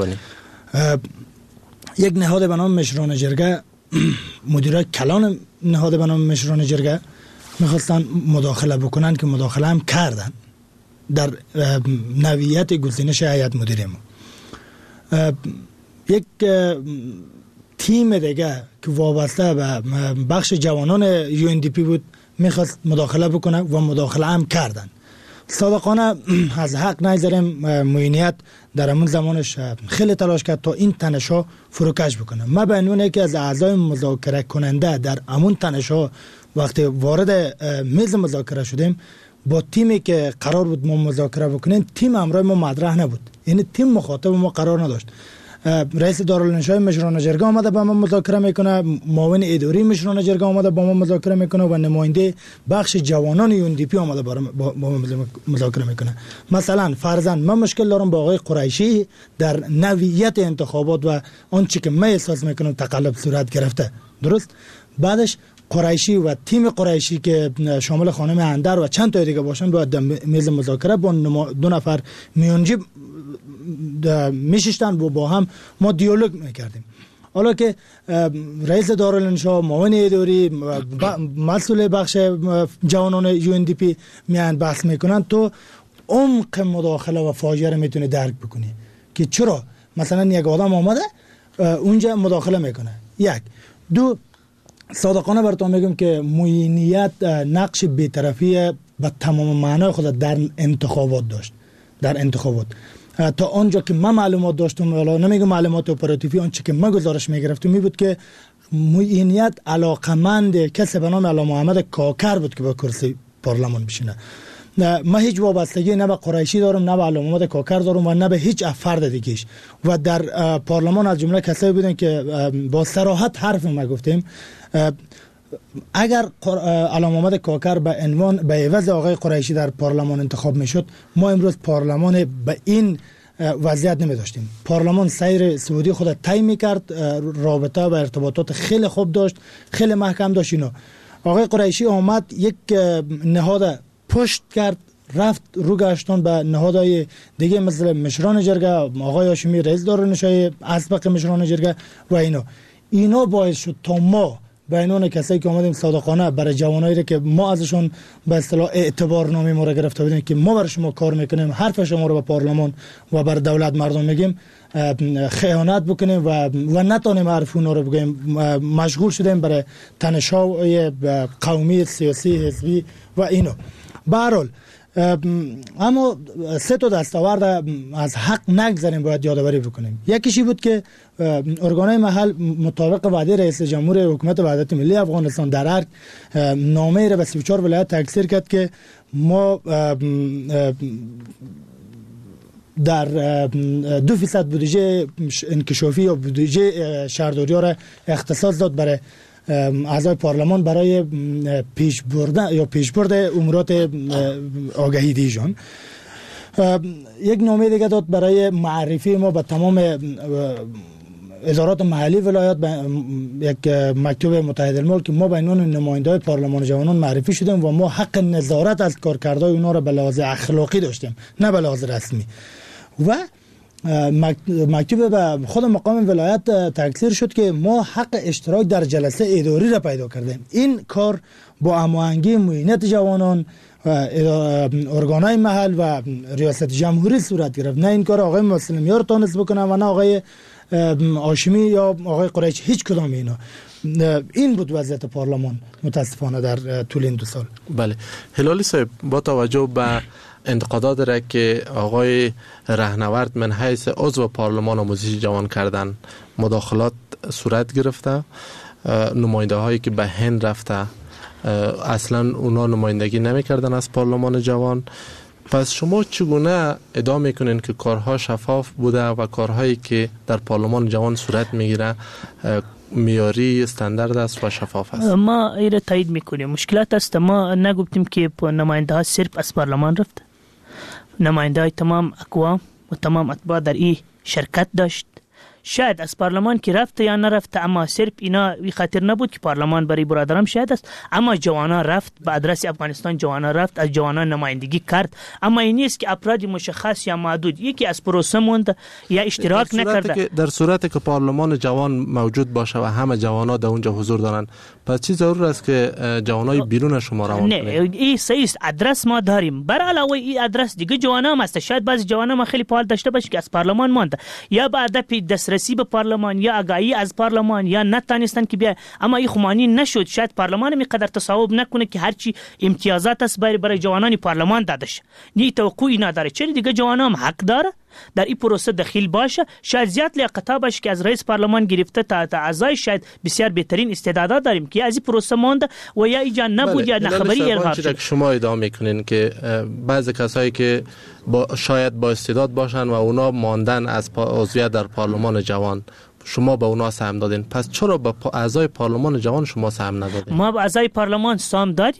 یک نهاد به نام مشران جرگه، مدیرای کلان نهاد به نام مشران جرگه میخواستن مداخله بکنن که مداخله هم کردن در نوعیت گزینش هیئت مدیره ما. یک تیم دیگه که وابسته به بخش جوانان UNDP بود میخواست مداخله بکنه و مداخله هم کردن. صادقانه از حق نگذاریم، معینیت در همون زمانش خیلی تلاش کرد تا این تنش‌ها فروکش بکنه. ما به عنوان یکی از اعضای مذاکره کننده در همون تنش‌ها وقتی وارد میز مذاکره شدیم، با تیمی که قرار بود ما مذاکره بکنیم تیم همراه ما مطرح نبود، یعنی تیم مخاطب ما قرار نداشت. رئیس دارالانشای مشران جرگه آمده با ما مذاکره میکنه، معاون اداری مشران جرگه آمده با ما مذاکره میکنه و نماینده بخش جوانان UNDP آمده با ما مذاکره میکنه. مثلا فرضاً من مشکل دارم با آقای قریشی در نوعیت انتخابات و آنچه که من احساس میکنم تقلب صورت گرفته، درست؟ بعدش قریشی و تیم قریشی که شامل خانم اندر و چند تا دیگه باشن باید میز مذاکره با دو نفر میانجی میششتن و با هم ما دیالوگ میکردیم. حالا که رئیس دارالانشا، معاون اداری، مسئول بخش جوانان UNDP میان بحث میکنن، تو عمق مداخله و فاجعه رو میتونی درک بکنی که چرا مثلا یک آدم آمده اونجا مداخله میکنه. یک دو، صادقانه براتون میگم که معینیت نقش بی‌طرفی به تمام معنای خود در انتخابات داشت. در انتخابات تا آنجا که من معلومات داشتم، ولی نمیگم معلومات اپراتیوی، آنچه که من گزارش میگرفتم می بود که معینیت علاقمند کسی به نام علامه محمد کاکر بود که به کرسی پارلمان بشینه. من هیچ وابستگی نه به قریشی دارم، نه به علامه محمد کاکر دارم و نه به هیچ فرد دیگه‌اش. و در پارلمان از جمله کسایی بودن که با صراحت حرف ما گفتیم اگر علامه محمد کاکر به عنوان به عوض آقای قریشی در پارلمان انتخاب میشد، ما امروز پارلمان به این وضعیت نمی داشتیم. پارلمان سیر سعودی خود طی میکرد، رابطه و ارتباطات خیلی خوب داشت، خیلی محکم داشت. اینو آقای قریشی آمد یک نهاد پشت کرد، رفت رو گشتن به نهادهای دیگه مثل مشران جرگه، آقای هاشمی رئیس دارالانشای اسبق مشران جرگه و اینا باعث شد تا ما به عنوان کسایی که اومدیم صادقانه برای جوانایی که ما ازشون به اصطلاح اعتبارنامه ما را گرفته بودیم که ما برای شما کار میکنیم، حرف شما رو به پارلمان و بر دولت مردم میگیم، خیانت بکنیم و نتونیم حرف اونا رو بگیم. مشغول شدیم برای تنش‌های قومی، سیاسی، حزبی و اینو. به هر حال اما سه تا دستاورد از حق نگذاریم، باید یادآوری بکنیم. یکیشی بود که ارگانهای محل مطابق وعده رئیس جمهور حکومت وحدت ملی افغانستان در ارگ نامه را به 34 ولایت تکثیر کرد که ما در 2% بودجه انکشافی یا بودجه شهرداری ها را اختصاص داد برای اعضای پارلمان برای پیشبرد امورات آگهی دیجان. یک نامه دیگه داد برای معرفی ما به تمام ادارات محلی ولایت، یک مکتوب متحد الملل که ما به عنوان نماینده‌های پارلمان جوانان معرفی شدیم و ما حق نظارت از کارکردهای اونا را به لحاظ اخلاقی داشتیم، نه به لحاظ رسمی. و مکتوب به خود مقام ولایت تکثیر شد که ما حق اشتراک در جلسه اداری را پیدا کردیم. این کار با هماهنگی معینت جوانان، ارگانهای محل و ریاست جمهوری صورت گرفت. نه این کار آقای مسلمیار تونست بکنه و نه آقای هاشمی یا آقای قریشی، هیچ کدام اینا. این بود وضعیت پارلمان متاسفانه در طول این 2 سال. بله هلالی صاحب، با توجه به انتقادات را که آقای رهنورد من حیث عضو پارلمان آموزش جوان کردن، مداخلات صورت گرفته، نماینده هایی که به هند رفته اصلا اونا نمایندگی نمی کردن از پارلمان جوان، پس شما چگونه ادعا میکنین که کارها شفاف بوده و کارهایی که در پارلمان جوان صورت میگیره معیاری استاندارد است و شفاف است؟ ما ایره تایید میکنیم. مشکلات است، ما نگفتیم که نماینده ها صرف از پارلمان رفت. نماینده های تمام اقوام و تمام اتباع در این شرکت داشت. شاید از پارلمان که رفت یا نرفت، اما صرف اینا بی خاطر نبود که پارلمان برای برادرم شاید است، اما جوانا رفت به ادرس افغانستان، جوانا رفت از جوانا نمایندگی کرد. اما این نیست که افراد مشخص یا محدود یکی از پروسه موند یا اشتراک نکرده. در صورتی که پارلمان جوان موجود باشه و همه جوانا در اونجا حضور دارن، پس چی ضرور است که جوانای بیرون شما روان کنید؟ نه، این صحیح است. ادرس ما داریم، بر علاوه این ادرس دیگه جوانا هم هست. شاید بعضی جوانا ما خیلی فعال داشته باشه که از پارلمان مانده، یا بعد دسترسی به پارلمان یا آگاهی از پارلمان یا نتانستن که بیا، اما این خمانی نشد. شاید پارلمان میقدر تصاحب نکنه که هرچی امتیازات است برای جوانان پارلمان داده شه. نی توقعی نداره، چون دیگه جوانا هم حق داره در این پروسه دخیل باشه. شاید زیاد لیاقت باشه که از رئیس پارلمان گرفته تا اعضای شاید بسیار بهترین استعدادات داریم که از این پروسه مونده و یا ایجا نبود یا نخبری ارهاب شد. شما ادعا میکنین که بعضی کسایی که شاید با استعداد باشن و اونا ماندن از عضویت در پارلمان جوان، شما به اونا سهم دادین، پس چرا به اعضای پارلمان جوان شما سهم ندادین؟ ما به اعضای پارلمان سهم دادیم.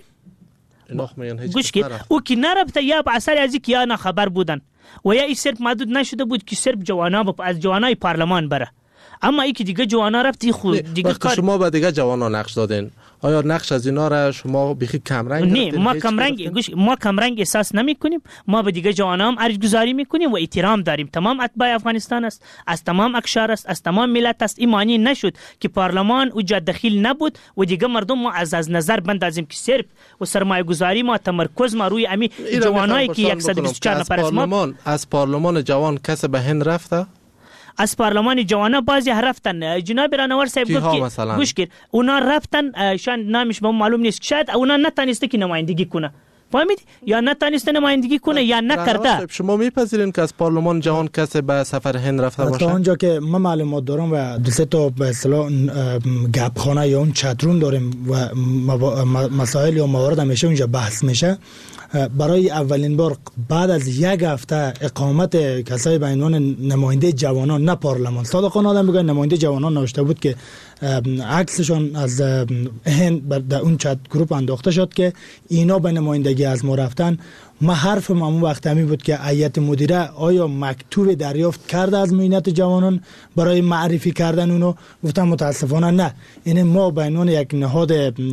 گوش کن، او که نرفته یا به اثر از اینکه یا نخبر بودن و یا این صرف محدود نشده بود که صرف جوانا از جوانای پارلمان بره، اما ای که دیگه جوانا رفتی خود دیگه کار. شما به دیگه جوانا نقش دادین، آیا نقش از اینا را شما بخی کمرنگ نه، ما کمرنگ احساس نمی کنیم. ما به دیگه جوانا هم ارج گذاری میکنیم و احترام داریم. تمام اتباع افغانستان است، از تمام اقشار است، از تمام ملت است. این معنی نشد که پارلمان اوجا دخیل نبود و دیگه مردم ما از نظر بندازیم که صرف و سرمایه گذاری ما تمرکز ما روی امی جوانایی که 124 نفر است. از پارلمان جوان کس به هند رفته؟ از پارلمان جوانا بعضی رفتن. جناب رانوار صاحب گفت که گوش کن، اونا رفتن، شاید نامش به معلوم نیست، شاید اونا نتونسته که نمایندگی کنه، فهمید؟ یا نتونسته نمایندگی کنه یا نکرده. شما میپذیرین که از پارلمان جوان کسی به سفر هند رفته باشه؟ تا اونجا که من معلومات دارم و دو سه تا به اصطلاح گپخانه یا اون چتروم داریم و مسائل یا موارد همیشه اونجا بحث میشه. برای اولین بار بعد از یک هفته اقامت کسای به عنوان نماینده جوانان، نه پارلمان، صادقانه آدم بگه نماینده جوانان نوشته بود که عکسشون از هند در اون چت گروپ انداخته شد که اینا به نمایندگی از ما رفتن. ما حرف ما اون وقت همین بود که هیئت مدیره آیا مکتوب دریافت کرده از معینت جوانان برای معرفی کردن اونو؟ گفتم متاسفانه نه. یعنی ما به عنوان یک نهاد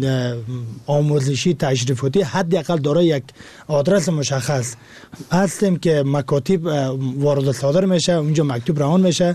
آموزشی تشریفاتی حداقل دارای یک آدرس مشخص هستیم که مکاتب وارد صادر میشه، اونجا مکتوب روان میشه.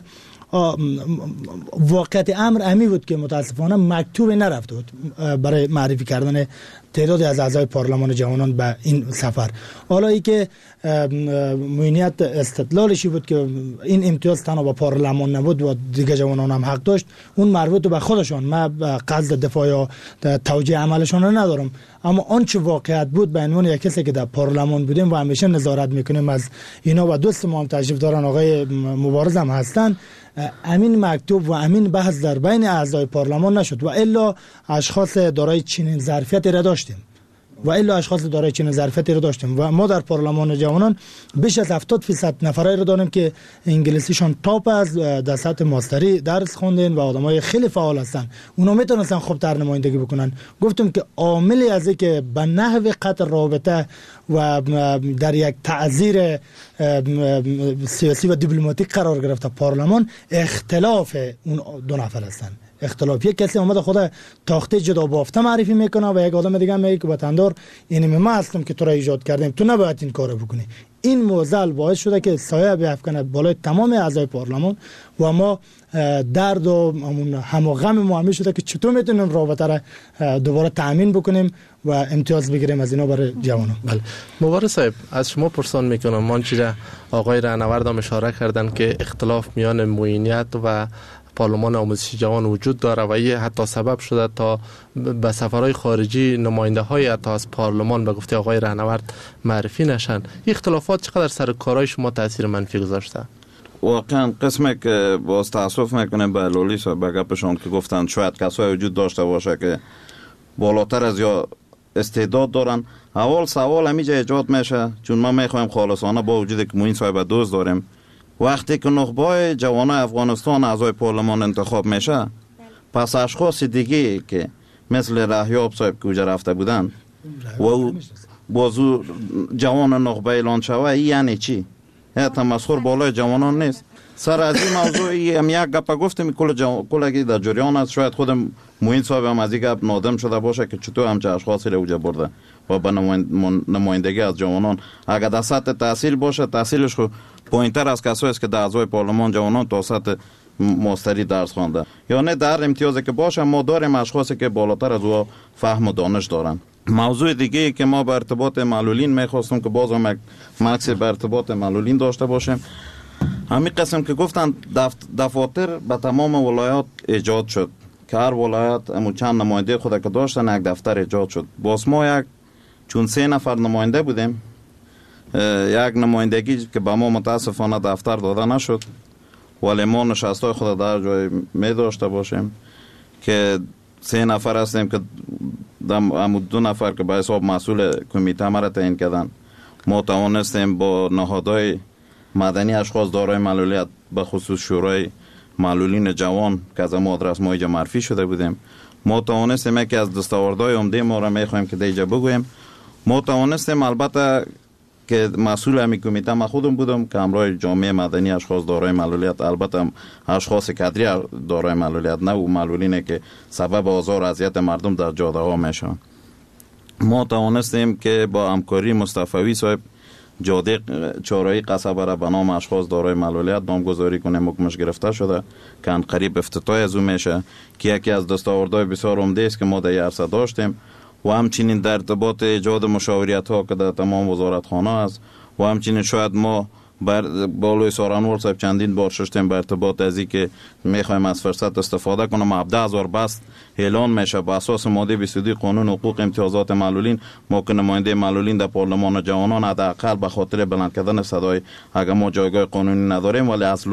واقعیت امر امی بود که متاسفانه مکتوب نرفته بود برای معرفی کردن تعدادی از اعضای پارلمان جوانان به این سفر. حالا ای که معینیت استدلالشی بود که این امتیاز تنها با پارلمان نبود و دیگه جوانان هم حق داشت، اون مربوط به خودشان، من قصد دفاع یا توجیه عملشان رو ندارم، اما آنچه واقعیت بود به عنوان یک کسی که در پارلمان بودیم و همیشه نظارت میکنیم از اینا و دوست ما هم تشریف دارن آقای مبارز هم هستن، امین مکتوب و امین بحث در بین اعضای پارلمان نشد و الا اشخاص دارای چنین ظرفیتی را داشتیم و ما در پارلمان جوانان بیش از 70% نفرایی را داریم که انگلیسیشان تاپ از در سطح ماستری درس خوندن و آدمای خیلی فعال هستن. اونا میتونستن خوب تر نمایندگی بکنن. گفتم که عاملی از این که به نحو قطع رابطه و در یک تعذیر سیاسی و دیپلماتیک قرار گرفته پارلمان، اختلاف اون دو نفر هستن. اختلاف یک کسی اومده خود تاخته جدا بافته معرفی میکنه و یک آدم دیگه میگه که وطندار اینم ما هستم که تو را ایجاد کردیم، تو نباید این کارو بکنی. این موزل باعث شده که سایه بیافکنه بالای تمام اعضای پارلمان و ما درد و هم و غم ما همی شده که چطور میتونیم رابطه را دوباره تأمین بکنیم و امتیاز بگیریم از اینا برای جوانان. بله مبارز صاحب، از شما پرسان میکنم، منچه آقای رهنورد هم اشاره کردن که اختلاف میان معینیت و پارلمان آموزشی جوان وجود داره و این حتی سبب شده تا به سفرهای خارجی نماینده های حتی از پارلمان به گفته آقای رهنورد معرفی نشن. این اختلافات چقدر سر کارهای شما تاثیر منفی گذاشته؟ واقعا قسمی که باز تاسف میکنه به لولیس و به گپشون که گفتن شاید کسایی وجود داشته باشه که بالاتر از یا استعداد دارن. اول سوال همیجا ایجاد میشه، چون ما میخوایم خالصانه با وجودی که موین صاحب دوست داریم، وقتی که نخبه جوانای افغانستان اعضای پارلمان انتخاب میشه، پس اشخاص دیگه که مثل رهیاب صاحب که اوجا رفته بودن و بازو جوان نخبه اعلان شوه، این یعنی چی؟ تمسخر بالای جوانان نیست. سر از این موضوع هم یک گپ گفتم، کل در جریان است. شاید خودم موین صاحب هم از این گپ نادم شده باشه که چطور همچه اشخاصی رو اوجا برده و به نمایندگی از جوانان. اگر در سطح تحصیل باشه، تحصیلش خود پایین‌تر از کسایی است که در اعضای پارلمان جوانان تا سطح ماستری درس خوانده. یا نه در امتیازی که باشه، ما داریم اشخاصی که بالاتر از او فهم و دانش دارن. موضوع دیگه که ما به ارتباط معلولین میخواستم که باز هم مکس به ارتباط معلولین داشته باشیم، همین قسم که گفتن دفاتر به تمام ولایات ایجاد شد که هر ولایت همون چند نماینده خود که داشتن یک دفتر ایجاد شد. باز ما چون 3 نفر نماینده بودیم، یک نمایندگی که به ما متاسفانه دفتر داده نشد، ولی ما نشستای خود در جای می داشته باشیم که 3 نفر هستیم که همون 2 نفر که به حساب مسئول کمیته ما را تعیین کردن، ما توانستیم با نهادهای مدنی اشخاص دارای معلولیت به خصوص شورای معلولین جوان که از ما آدرس ما اینجا معرفی شده بودیم، ما توانستیم یکی از دستاوردهای عمده ما را میخوایم که دیجا بگویم. ما توانستیم البته که مسئول همی کمیته ما خودم بودم که همراه جامعه مدنی اشخاص دارای معلولیت، البته اشخاص کادری دارای معلولیت، نه و معلولینه که سبب آزار و اذیت مردم در جاده ها میشن. ما توانستیم که با همکاری مصطفی صاحب جاده چهارراه قصبه را به نام اشخاص دارای معلولیت نامگذاری کنیم. حکمش گرفته شده که قریب افتتاح از اون میشه که یکی از دستاوردهای بسیار عمده است که ما در عرصه داشتیم. و همچنین در ارتباط ایجاد مشاوریت ها که در تمام وزارت خانه است و همچنین شاید ما بالای سارنوال صاحب چندین بار ششتیم به ارتباط از این که میخوایم از فرصت استفاده کنم. 17,000 بست اعلان میشه به اساس ماده 22 قانون حقوق امتیازات معلولین. ما که نماینده معلولین در پارلمان جوانان حداقل به خاطر بلند کردن صدای، اگر ما جایگاه قانونی نداریم ولی از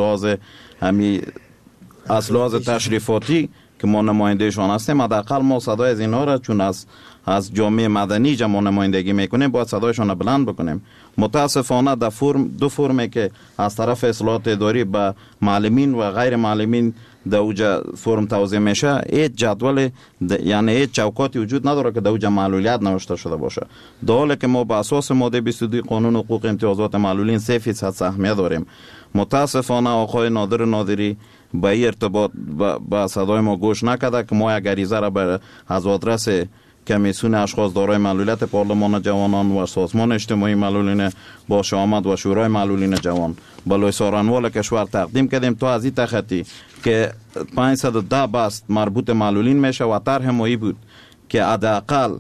لحاظ تشریفاتی که ما نمایندهشان هستیم، حداقل ما صدای از اینها را چون از جامعه مدنی ما نمایندگی میکنیم باید صدایشان را بلند بکنیم. متاسفانه در دو فرمی که از طرف اصلاحات اداری به معلمین و غیر معلمین در اوجا فرم توزیع میشه، هیچ جدول یعنی هیچ چوکاتی وجود نداره که در اوجا معلولیت نوشته شده باشه. در حالی که ما به اساس ماده 22 قانون حقوق امتیازات معلولین 3% سهمیه داریم. متاسفانه آقای نادر نادری به این ارتباط با صدای ما گوش نکرده که ما یک غریزه را از آدرس کمیسیون اشخاص دارای معلولیت پارلمان جوانان و سازمان اجتماعی معلولین باش آمد و شورای معلولین جوان بالای سارنوال کشور تقدیم کردیم تا از این تخطی که 510 بست مربوط معلولین میشه و طرح ما بود که حداقل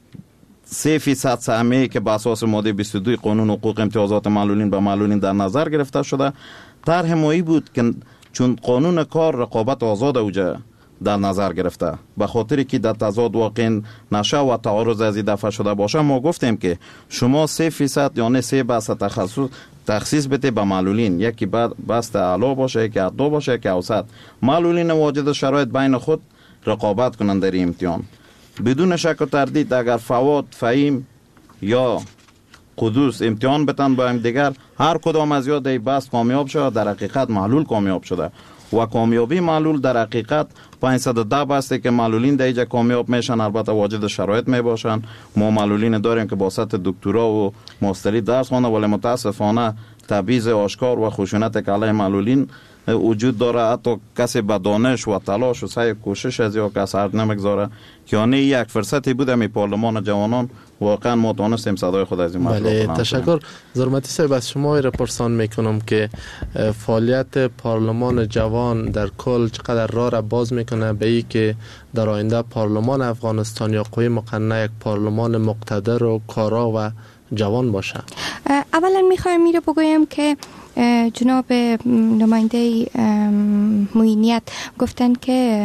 3% سهمیه که به اساس ماده 22 قانون حقوق امتیازات معلولین به معلولین در نظر گرفته شده. طرح ما بود که چون قانون کار رقابت آزاد اوجا در نظر گرفته، به خاطر که در تضاد واقع نشه و تعارض از این دفعه شده باشه، ما گفتیم که شما 3% یعنی 3 بست تخصیص بده به معلولین، یکی بست اعلا باشه، یکی ادنا باشه، یکی اوسط. معلولین واجد شرایط بین خود رقابت کنند در امتحان بدون شک و تردید. اگر فواد، فهیم یا قدوس امتحان بتن با هم دیگر، هر کدام از یاد بست کامیاب شده، در حقیقت معلول کامیاب شده و کامیابی معلول در حقیقت 510 بسته که معلولین در اینجا کامیاب میشن، البته واجد شرایط میباشن. ما معلولین داریم که با سطح دکترا و ماستری درس خوانده ولی متاسفانه تبعیض آشکار و خشونت که علیه معلولین وجود داره. حتی کسی به دانش و تلاش و سعی کوشش از یا کس هر نمیگذاره که یعنی یک فرصتی بوده می پارلمان جوانان واقعا ما تونستیم صدای خود از این مطلب. بله تشکر. زرمتی صاحب از شما رپرسان میکنم که فعالیت پارلمان جوان در کل چقدر راه را باز میکنه به این که در آینده پارلمان افغانستان یا قوه مقننه یک پارلمان مقتدر و کارا و جوان باشه. اولا میخوایم میره بگویم که جناب نماینده معینیت گفتن که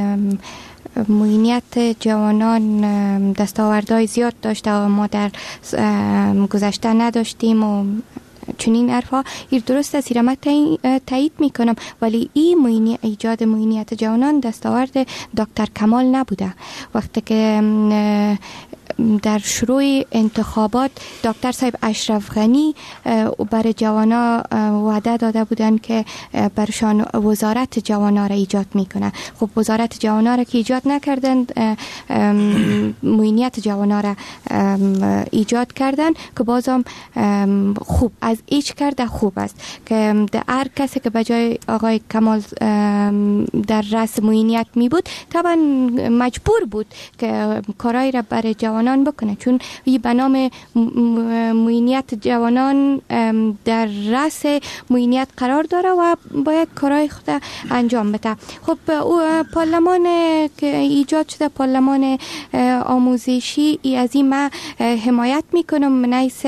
معینیت جوانان دستاوردهای زیاد داشته و ما در گذشته نداشتیم و چنین حرفا. این درست است، این تایید میکنم، ولی این ایجاد معینیت جوانان دستاورد دکتر کمال نبوده. وقتی که در شروع انتخابات دکتر صاحب اشرف غنی برای جوانا وعده داده بودن که برشان وزارت جوانا را ایجاد میکنه. خب وزارت جوانا را که ایجاد نکردن، معینیت جوانا را ایجاد کردن که بازم خوب از ایچ کرده خوب است که هر کسی که بجای آقای کمال در رأس معینیت می بود طبعا مجبور بود که کارایی را برای جوانان بکنه، چون این به نام معینیت جوانان در رأس معینیت قرار داره و باید کارای خود انجام بده. خب پارلمان که ایجاد شده، پارلمان آموزشی، از این من حمایت میکنم من حیث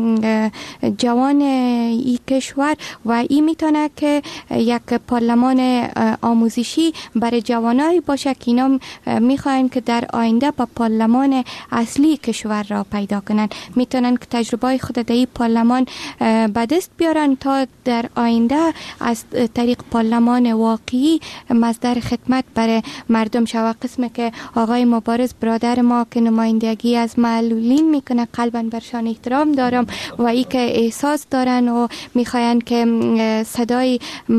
جوان این کشور و این میتونه که یک پارلمان آموزشی برای جوانایی باشه که اینا میخواین که در آینده با پارلمان اصلی کشور را پیدا کنن، میتونن که تجربه خود در این پارلمان به دست بیارن تا در آینده از طریق پارلمان واقعی مصدر خدمت برای مردم شود. قسمه که آقای مبارز برادر ما که نمایندگی از معلولین میکنه، قلبا برشان احترام دارم و ای که احساس دارن و میخواین که صدای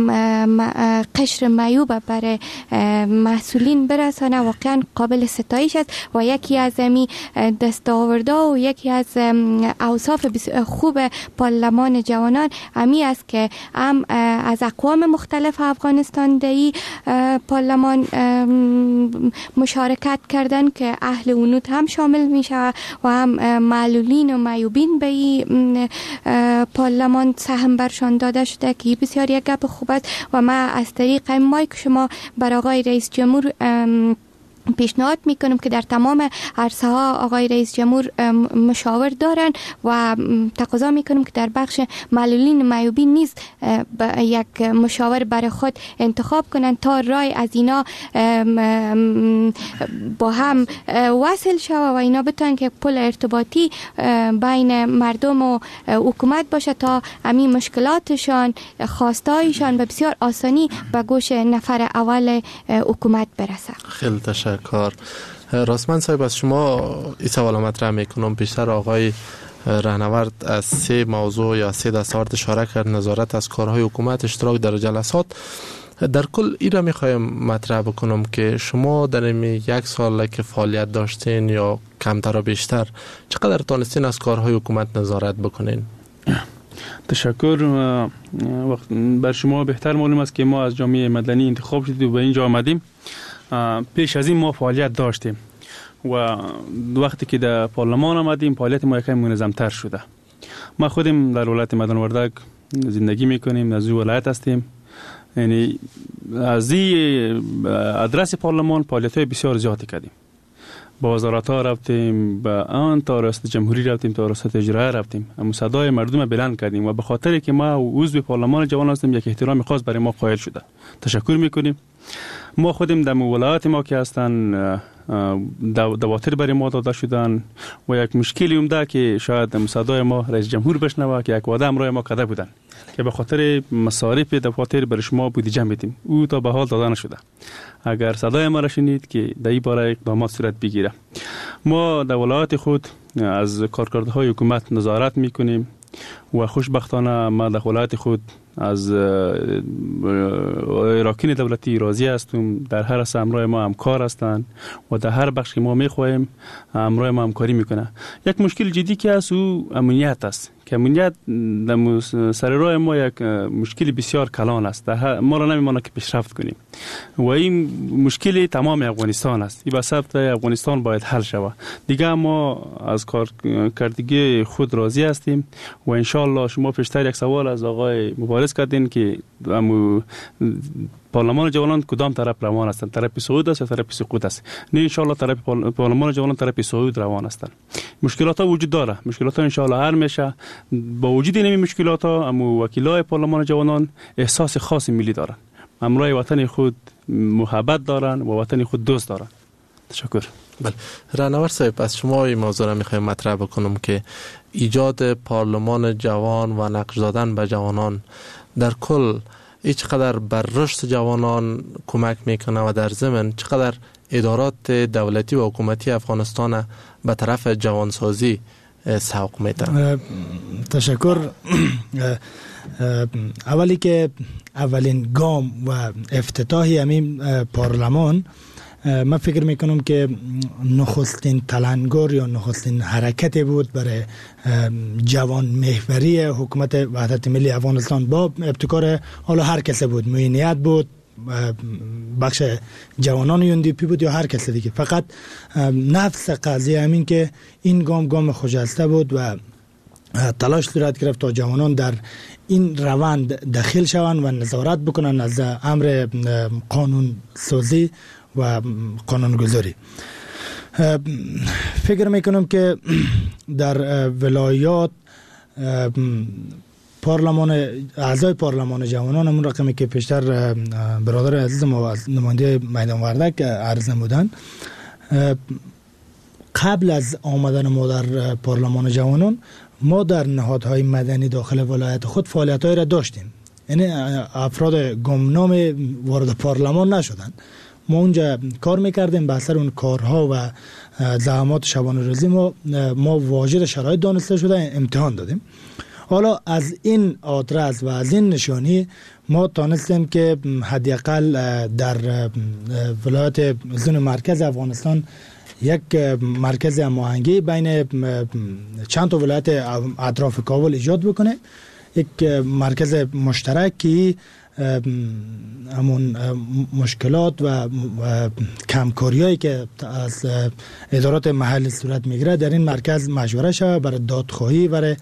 قشر معیوب برای مسئولین برسانه، واقعا قابل ستایش است و یکی از امی دستاورده و یکی از اوصاف خوب پارلمان جوانان امی است که هم از اقوام مختلف افغانستان در پارلمان مشارکت کردن که اهل ونود هم شامل میشه و هم معلولین و معیوبین به این پارلمان سهم برشان داده شده که بسیار یک گپ خوب است و من از طریق مایک شما بر آقای رئیس جمهور پیشنهاد میکنم که در تمام عرصه ها آقای رئیس جمهور مشاور دارن و تقاضا میکنم که در بخش معلولین و معیوبین نیز یک مشاور برای خود انتخاب کنن تا رای از اینا با هم وصل شود و اینا بتونن که پل ارتباطی بین مردم و حکومت باشه تا همین مشکلاتشان، خواستایشان به بسیار آسانی به گوش نفر اول حکومت برسه. خیلی تشکر. راستمند صاحب، از شما این سوال مطرح میکنم. بیشتر آقای رهنورد از 3 موضوع یا 3 دستاورد اشاره کرد: نظارت از کارهای حکومت، اشتراک در جلسات. در کل این را میخوایم مطرح بکنم که شما در این 1 سال که فعالیت داشتین یا کمتر و بیشتر چقدر تانستین از کارهای حکومت نظارت بکنین؟ تشکر. بر شما بهتر معلوم است که ما از جامعه مدنی انتخاب شدیم و به اینجا آمدیم. پیش از این ما فعالیت داشتیم و وقتی که در پارلمان آمدیم فعالیت ما یکم منظم‌تر شده. ما خودم در ولایت میدان وردک زندگی میکنیم، از این ولایت هستیم. یعنی از این ادرس پارلمان فعالیت‌های بسیار زیادی کردیم. با وزارت ها رفتیم، با آن تا ریاست جمهوری رفتیم، تا ریاست اجرایی رفتیم، اما صدای مردم بلند کردیم و به خاطر که ما عضو پارلمان جوان هستیم یک احترام خاص برای ما قائل شده. تشکر میکنیم. ما خودم در ولایت ما که هستن دواتر برای ما داده شدن و یک مشکلی اومده که شاید صدای ما رئیس جمهور بشنوه که یک وعده امرای ما کرده بودن که به خاطر مصارف دفاتر برای شما بودجه میدیم، او تا به حال داده نشده. اگر صدای ما را شنید که در این باره اقدامات صورت بگیره. ما در ولایت خود از کارکردهای حکومت نظارت میکنیم و خوشبختانه ما در ولایت خود از اراکین دولتی راضی هستیم. در هر سه همراه ما همکار هستند و در هر بخش که ما میخواهیم همراه ما همکاری میکنه. یک مشکل جدی که هست او امنیت است که امنیت در سر راه ما یک مشکل بسیار کلان است. ما را نمیمانه که پیشرفت کنیم و این مشکل تمام افغانستان است. این وسط افغانستان باید حل شود. دیگه ما از کارکردگی خود راضی هستیم و ان شاء الله. شما پیشتر یک سوال از آقای مبارز کردین که پارلمان جوانان کدام طرف روان هستند، طرف صعود است یا طرف سقوط است؟ نه، ان شاء الله طرف پارلمان جوانان طرف صعود روان هستند. مشکلات ها وجود داره، مشکلات ها ان شاء الله حل میشه. با وجود این مشکلات ها اما وکیلای پارلمان جوانان احساس خاص ملی دارن، امرای وطن خود محبت دارن و وطن خود دوست دارن. تشکر. بله، رهنورد صاحب، از شما این موضوع را میخوایم مطرح بکنم که ایجاد پارلمان جوان و نقش دادن به جوانان در کل چقدر بر رشد جوانان کمک میکنه و در ضمن چقدر ادارات دولتی و حکومتی افغانستان به طرف جوانسازی سوق میدن؟ تشکر. اولی که اولین گام و افتتاحی همین پارلمان، من فکر میکنم که نخستین تلنگر یا نخستین حرکت بود برای جوان محوری حکومت وحدت ملی افغانستان با ابتکار حالا هر کسی بود، معینیت بود، بخش جوانان یوندیپی بود یا هر کسی دیگه. فقط نفس قضیه همین که این گام خجسته بود و تلاش صورت گرفت تا جوانان در این روند داخل شوند و نظارت بکنن از امر قانون سازی و قانون گذاری. فکر میکنم که در ولایات اعضای پارلمان جوانان، همون رقمی که پیشتر برادر عزیز ما از نماینده میدان وردک عرض نمودن، قبل از آمدن ما در پارلمان جوانان ما در نهادهای مدنی داخل ولایت خود فعالیت‌های را داشتیم. یعنی افراد گمنام وارد پارلمان نشدند. ما اونجا کار میکردیم، به اثر اون کارها و زحمات شبانه روزی ما واجد شرایط دانسته شده امتحان دادیم. حالا از این آدرس و از این نشانی ما تانستیم که حداقل در ولایت زون مرکز افغانستان یک مرکز هماهنگی بین چند تا ولایت اطراف کابل ایجاد بکنه، یک مرکز مشترکی همون مشکلات و کمکاریایی که از ادارات محلی صورت میگیره در این مرکز مشوره شود برای دادخواهی، برای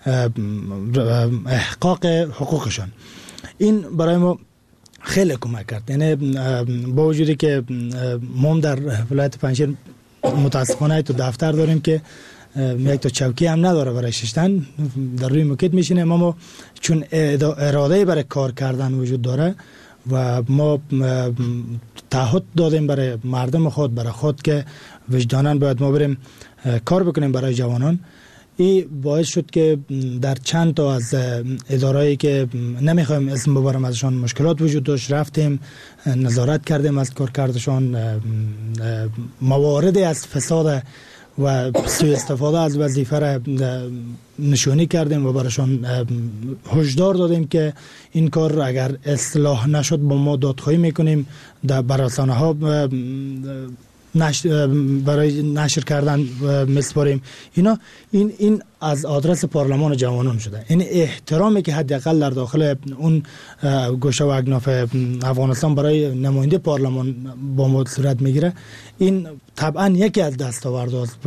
احقاق حقوقشان. این برای ما خیلی کمک کرد. یعنی با وجودی که ما در ولایت پنجشیر متاسفانه تو دفتر داریم که یک تا چوکی هم نداره برای ششتن، در روی موکت میشینه، ما چون اراده برای کار کردن وجود داره و ما تعهد دادیم برای مردم خود، برای خود که وجداناً باید ما بریم کار بکنیم برای جوانان. این باعث شد که در چند تا از ادارهایی که نمیخوایم اسم ببرم ازشان مشکلات وجود داشت، رفتیم نظارت کردیم از کارکردشان، مواردی از فساد و سوء استفاده از وظیفه را نشانی کردیم و برایشان هشدار دادیم که این کار اگر اصلاح نشد با ما دادخواهی میکنیم، در رسانه ها برای نشر کردن میسپاریم. این از آدرس پارلمان جوانان شده. این احترامی که حداقل در داخل اون گوشه و اکناف افغانستان برای نماینده پارلمان با ما صورت میگیره، این طبعا یکی از دستاوردهاست.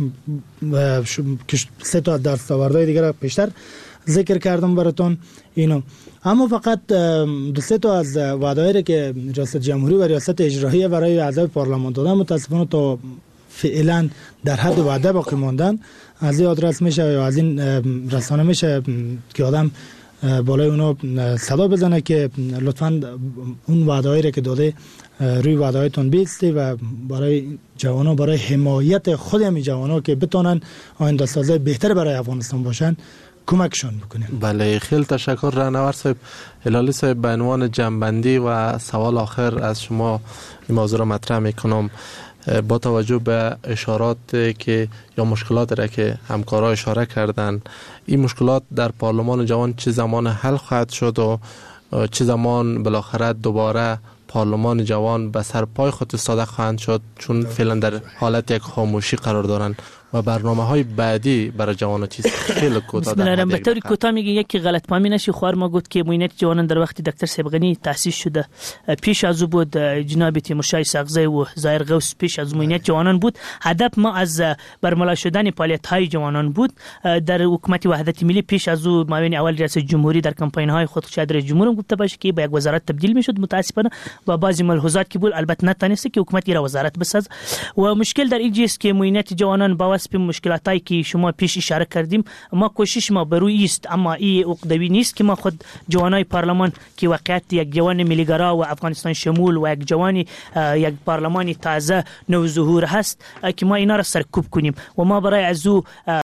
سه تا از دستاوردهای دیگر را پیشتر ذکر کردم براتون اینو. اما فقط دو سه تا از وعده‌هایی که ریاست جمهوری و ریاست اجرایی برای اعضای پارلمان دادن متاسفانه تا فعلا در حد وعده باقی ماندن. از این آدرس میشه یا از این رسانه میشه که آدم بالای اونا صدا بزنه که لطفاً اون وعده‌هایی که داده روی وعده‌هایتون بیستی و برای جوانان، برای حمایت خود همین جوانان که بتونن آینده سازی بهتر برای افغانستان باشن کمکشون بکنیم. بله، خیلی تشکر رهنورد صاحب. هلالی صاحب، به عنوان جنبندی و سوال آخر از شما این موضوع را مطرح میکنم. با توجه به اشارات که یا مشکلات را که همکارا اشاره کردن، این مشکلات در پارلمان جوان چه زمان حل خواهد شد و چه زمان بالاخره دوباره پارلمان جوان به سرپای خود ایستاده خواهند شد، چون فعلا در حالت یک خاموشی قرار دارند و برنامه‌های بعدی برای جوانان چیست؟ خیلی کوتاه در به طور کوتاه میگه یکی غلط فهمی نشه. خوار ما گفت که معاینات جوانان در وقت دکتر سبغنی تأسیس شده، پیش از او بود جناب تیمورشاه ساغزی و ظاهر غوث، پیش از معاینات جوانان بود. هدف ما از برملا شدن فعالیت‌های جوانان بود. در حکومت وحدت ملی پیش از او معاون اول ریاست جمهوری در کمپاین‌های خود شاید رئیس جمهور گفته باشه که به یک وزارت تبدیل میشد. متاسفانه با بعضی ملحوظات که بود البته نتونسته که حکومت را وزارت بسازه و مشکل در اینجاست که معاینات جوانان با واسه مشکلاتی که شما پیش اشاره کردیم ما کوشش ما بروی است، اما این عقدوی نیست که ما خود جوانای پارلمان که واقعیت یک جوان ملیگرا و افغانستان شمول و یک جوانی یک پارلمانی تازه نو ظهور هست که ما اینا را سرکوب کنیم و ما برای از او